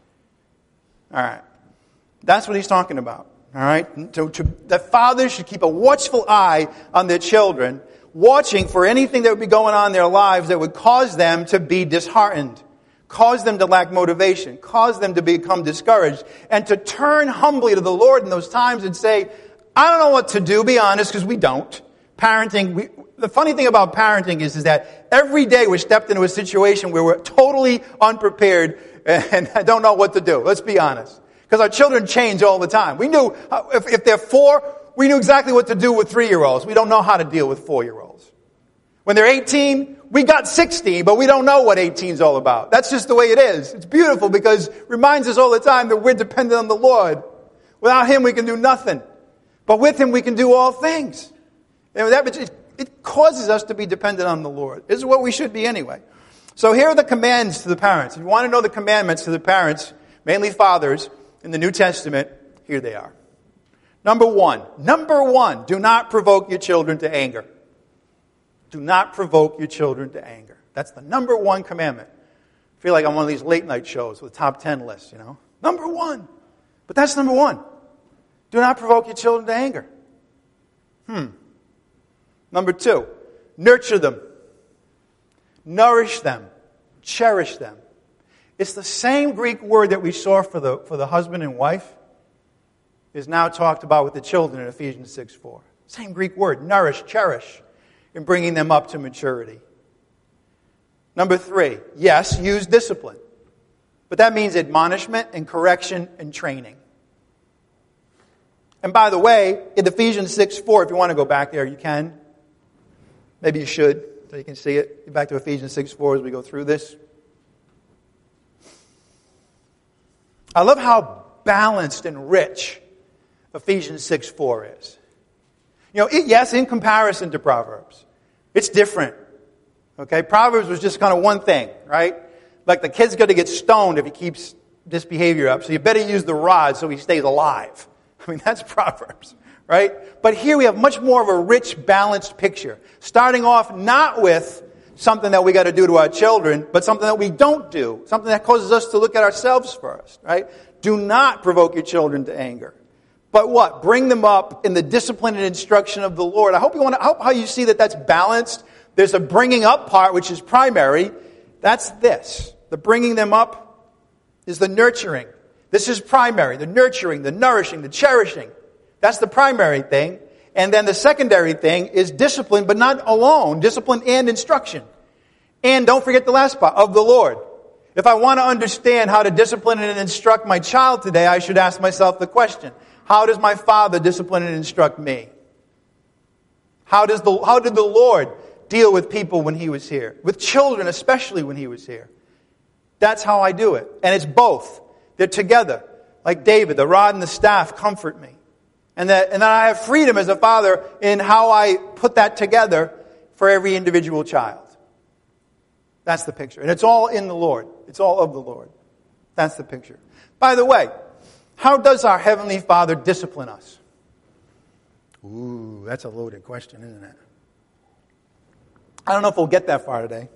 All right. That's what he's talking about. All right? To, to, that fathers should keep a watchful eye on their children, watching for anything that would be going on in their lives that would cause them to be disheartened, cause them to lack motivation, cause them to become discouraged, and to turn humbly to the Lord in those times and say, I don't know what to do, be honest, because we don't. Parenting, we, the funny thing about parenting is, is that every day we're stepped into a situation where we're totally unprepared and I don't know what to do. Let's be honest. Because our children change all the time. We knew, if, if they're four, we knew exactly what to do with three-year-olds. We don't know how to deal with four-year-olds. When they're eighteen, we got sixteen, but we don't know what eighteen is all about. That's just the way it is. It's beautiful because it reminds us all the time that we're dependent on the Lord. Without Him, we can do nothing. But with Him, we can do all things. And that, it, it causes us to be dependent on the Lord. This is what we should be anyway. So here are the commands to the parents. If you want to know the commandments to the parents, mainly fathers, in the New Testament, here they are. Number one. Number one. Do not provoke your children to anger. Do not provoke your children to anger. That's the number one commandment. I feel like I'm one of these late night shows with top ten lists, you know. Number one. But that's number one. Do not provoke your children to anger. Hmm. Number two, nurture them. Nourish them. Cherish them. It's the same Greek word that we saw for the, for the husband and wife is now talked about with the children in Ephesians six four. Same Greek word, nourish, cherish, in bringing them up to maturity. Number three, yes, use discipline. But that means admonishment and correction and training. And by the way, in Ephesians six four, if you want to go back there, you can. Maybe you should, so you can see it. Get back to Ephesians six four as we go through this. I love how balanced and rich Ephesians six four is. You know, it, yes, in comparison to Proverbs, it's different. Okay, Proverbs was just kind of one thing, right? Like the kid's going to get stoned if he keeps this behavior up, so you better use the rod so he stays alive. I mean, that's Proverbs, right? But here we have much more of a rich, balanced picture. Starting off not with something that we got to do to our children, but something that we don't do. Something that causes us to look at ourselves first, right? Do not provoke your children to anger. But what? Bring them up in the discipline and instruction of the Lord. I hope you want to, I hope how you see that that's balanced. There's a bringing up part, which is primary. That's this. The bringing them up is the nurturing. This is primary. The nurturing, the nourishing, the cherishing. That's the primary thing. And then the secondary thing is discipline, but not alone. Discipline and instruction. And don't forget the last part, of the Lord. If I want to understand how to discipline and instruct my child today, I should ask myself the question, how does my father discipline and instruct me? How does the, how did the Lord deal with people when he was here? With children, especially when he was here. That's how I do it. And it's both. They're together. Like David, the rod and the staff comfort me. And that, and that I have freedom as a father in how I put that together for every individual child. That's the picture. And it's all in the Lord. It's all of the Lord. That's the picture. By the way, how does our Heavenly Father discipline us? Ooh, that's a loaded question, isn't it? I don't know if we'll get that far today.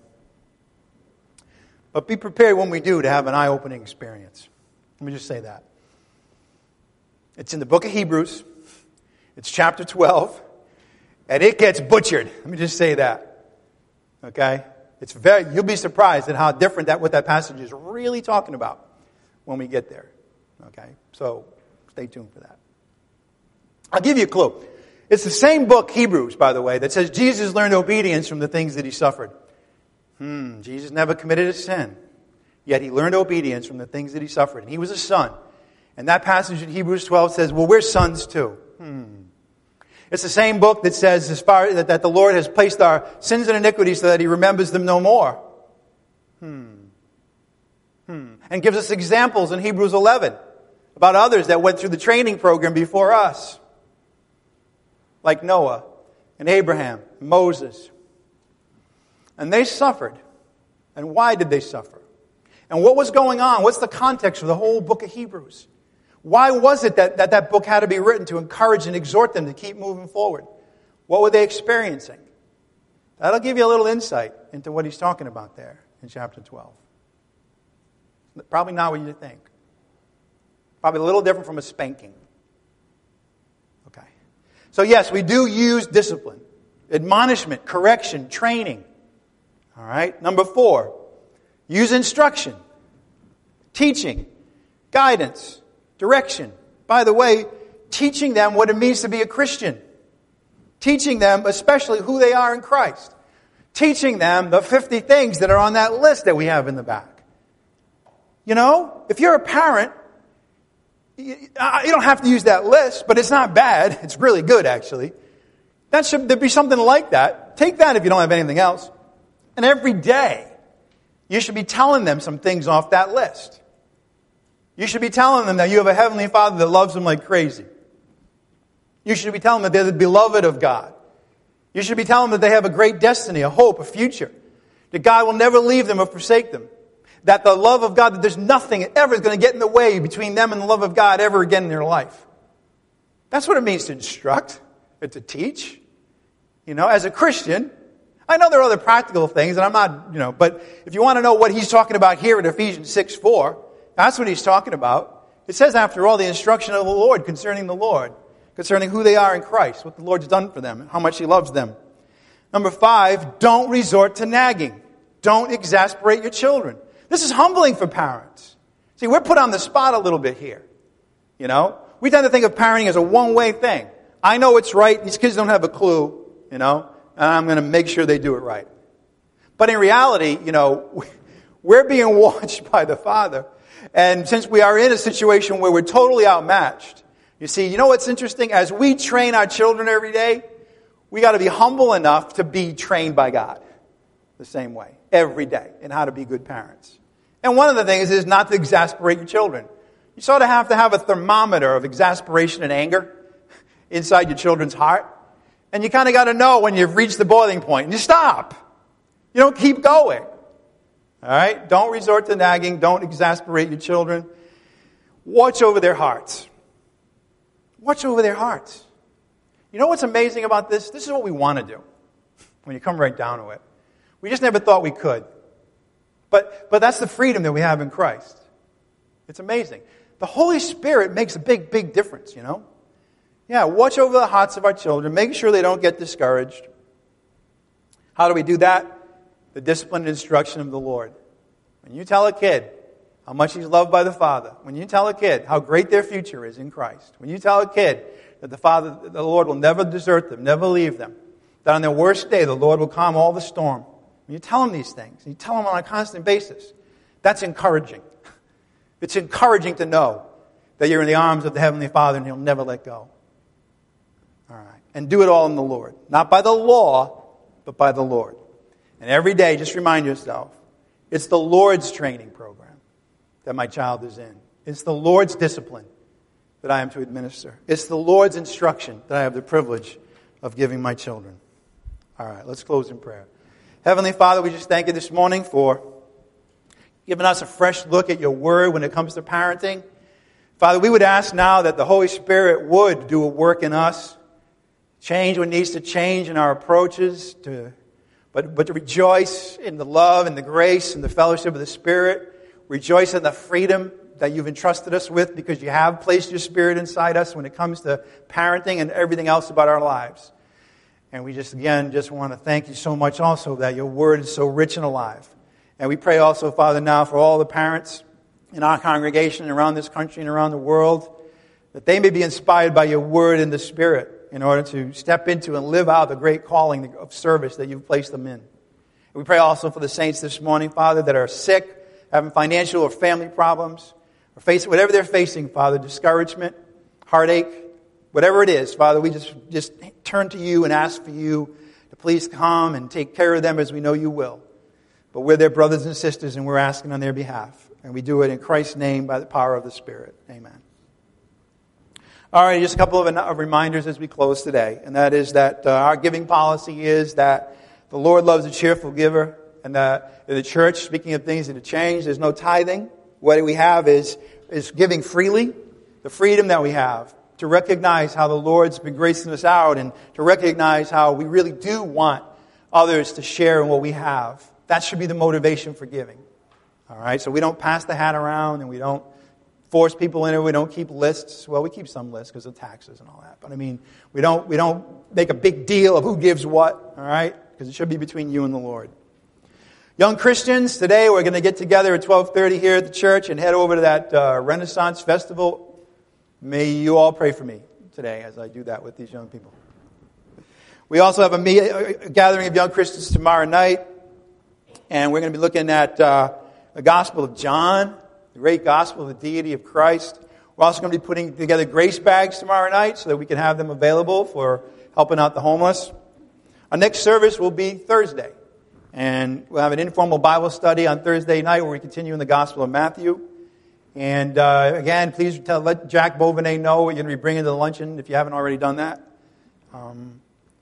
But be prepared when we do to have an eye-opening experience. Let me just say that. It's in the book of Hebrews. It's chapter twelve. And it gets butchered. Let me just say that. Okay? It's very, you'll be surprised at how different that what that passage is really talking about when we get there. Okay? So stay tuned for that. I'll give you a clue. It's the same book, Hebrews, by the way, that says Jesus learned obedience from the things that he suffered. Hmm, Jesus never committed a sin. Yet he learned obedience from the things that he suffered. And he was a son. And that passage in Hebrews twelve says, well, we're sons too. Hmm. It's the same book that says as far that, that the Lord has placed our sins and iniquities so that he remembers them no more. Hmm. Hmm. And gives us examples in Hebrews eleven about others that went through the training program before us. Like Noah and Abraham, and Moses. And they suffered. And why did they suffer? And what was going on? What's the context for the whole book of Hebrews? Why was it that, that that book had to be written to encourage and exhort them to keep moving forward? What were they experiencing? That'll give you a little insight into what he's talking about there in chapter twelve. Probably not what you think. Probably a little different from a spanking. Okay. So yes, we do use discipline, admonishment, correction, training. All right. Number four, use instruction, teaching, guidance, direction. By the way, teaching them what it means to be a Christian. Teaching them especially who they are in Christ. Teaching them the fifty things that are on that list that we have in the back. You know, if you're a parent, you don't have to use that list, but it's not bad. It's really good, actually. That should there be something like that. Take that if you don't have anything else. And every day, you should be telling them some things off that list. You should be telling them that you have a Heavenly Father that loves them like crazy. You should be telling them that they're the beloved of God. You should be telling them that they have a great destiny, a hope, a future. That God will never leave them or forsake them. That the love of God, that there's nothing ever is going to get in the way between them and the love of God ever again in their life. That's what it means to instruct and to teach. You know, as a Christian, I know there are other practical things, and I'm not, you know, but if you want to know what he's talking about here in Ephesians six four, that's what he's talking about. It says, after all, the instruction of the Lord concerning the Lord, concerning who they are in Christ, what the Lord's done for them, how much he loves them. Number five, don't resort to nagging. Don't exasperate your children. This is humbling for parents. See, we're put on the spot a little bit here. You know, we tend to think of parenting as a one-way thing. I know it's right. These kids don't have a clue, you know, and I'm going to make sure they do it right. But in reality, you know, we're being watched by the Father. And since we are in a situation where we're totally outmatched, you see, you know what's interesting? As we train our children every day, we got to be humble enough to be trained by God the same way, every day, in how to be good parents. And one of the things is not to exasperate your children. You sort of have to have a thermometer of exasperation and anger inside your children's heart. And you kind of got to know when you've reached the boiling point. And you stop. You don't keep going. All right? Don't resort to nagging. Don't exasperate your children. Watch over their hearts. Watch over their hearts. You know what's amazing about this? This is what we want to do when you come right down to it. We just never thought we could. But, but that's the freedom that we have in Christ. It's amazing. The Holy Spirit makes a big, big difference, you know? Yeah, watch over the hearts of our children. Make sure they don't get discouraged. How do we do that? The discipline and instruction of the Lord. When you tell a kid how much he's loved by the Father, when you tell a kid how great their future is in Christ, when you tell a kid that the Father, the Lord will never desert them, never leave them, that on their worst day the Lord will calm all the storm. When you tell them these things, and you tell them on a constant basis, that's encouraging. It's encouraging to know that you're in the arms of the Heavenly Father and He'll never let go. All right. And do it all in the Lord. Not by the law, but by the Lord. And every day, just remind yourself, it's the Lord's training program that my child is in. It's the Lord's discipline that I am to administer. It's the Lord's instruction that I have the privilege of giving my children. All right, let's close in prayer. Heavenly Father, we just thank you this morning for giving us a fresh look at your word when it comes to parenting. Father, we would ask now that the Holy Spirit would do a work in us, change what needs to change in our approaches, to, but, but to rejoice in the love and the grace and the fellowship of the Spirit. Rejoice in the freedom that you've entrusted us with because you have placed your Spirit inside us when it comes to parenting and everything else about our lives. And we just, again, just want to thank you so much also that your word is so rich and alive. And we pray also, Father, now for all the parents in our congregation around this country and around the world, that they may be inspired by your word and the Spirit in order to step into and live out the great calling of service that you've placed them in. And we pray also for the saints this morning, Father, that are sick, having financial or family problems, or facing whatever they're facing, Father, discouragement, heartache, whatever it is, Father, we just, just turn to you and ask for you to please come and take care of them as we know you will. But we're their brothers and sisters, and we're asking on their behalf. And we do it in Christ's name by the power of the Spirit. Amen. All right, just a couple of reminders as we close today. And that is that uh, our giving policy is that the Lord loves a cheerful giver. And that in the church, speaking of things that have changed, there's no tithing. What we have is, is giving freely, the freedom that we have to recognize how the Lord's been gracing us out and to recognize how we really do want others to share in what we have. That should be the motivation for giving. All right, so we don't pass the hat around and we don't force people in it. We don't keep lists. Well, we keep some lists because of taxes and all that. But I mean, we don't we don't make a big deal of who gives what. All right, because it should be between you and the Lord. Young Christians, today we're going to get together at twelve thirty here at the church and head over to that uh, Renaissance Festival. May you all pray for me today as I do that with these young people. We also have a, me- a gathering of young Christians tomorrow night. And we're going to be looking at uh, the Gospel of John, the great gospel of the deity of Christ. We're also going to be putting together grace bags tomorrow night so that we can have them available for helping out the homeless. Our next service will be Thursday. And we'll have an informal Bible study on Thursday night where we continue in the Gospel of Matthew. And uh, again, please tell, let Jack Bovenet know what you're going to be bringing to the luncheon if you haven't already done that. Um,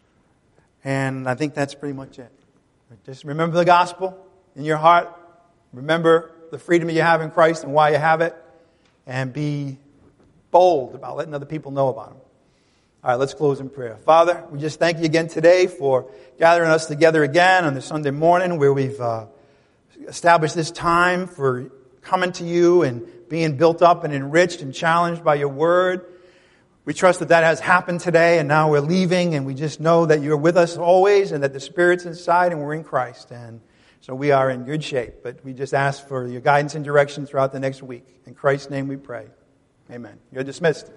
and I think that's pretty much it. Just remember the gospel in your heart. Remember the freedom you have in Christ and why you have it. And be bold about letting other people know about Him. All right, let's close in prayer. Father, we just thank you again today for gathering us together again on this Sunday morning where we've uh, established this time for coming to you and being built up and enriched and challenged by your word. We trust that that has happened today, and now we're leaving, and we just know that you're with us always and that the Spirit's inside and we're in Christ. And so we are in good shape. But we just ask for your guidance and direction throughout the next week. In Christ's name we pray. Amen. You're dismissed.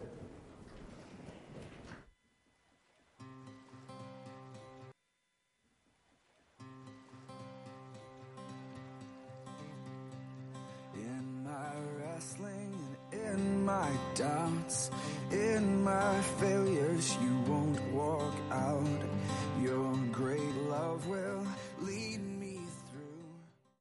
In my doubts, in my failures, you won't walk out. Your great love will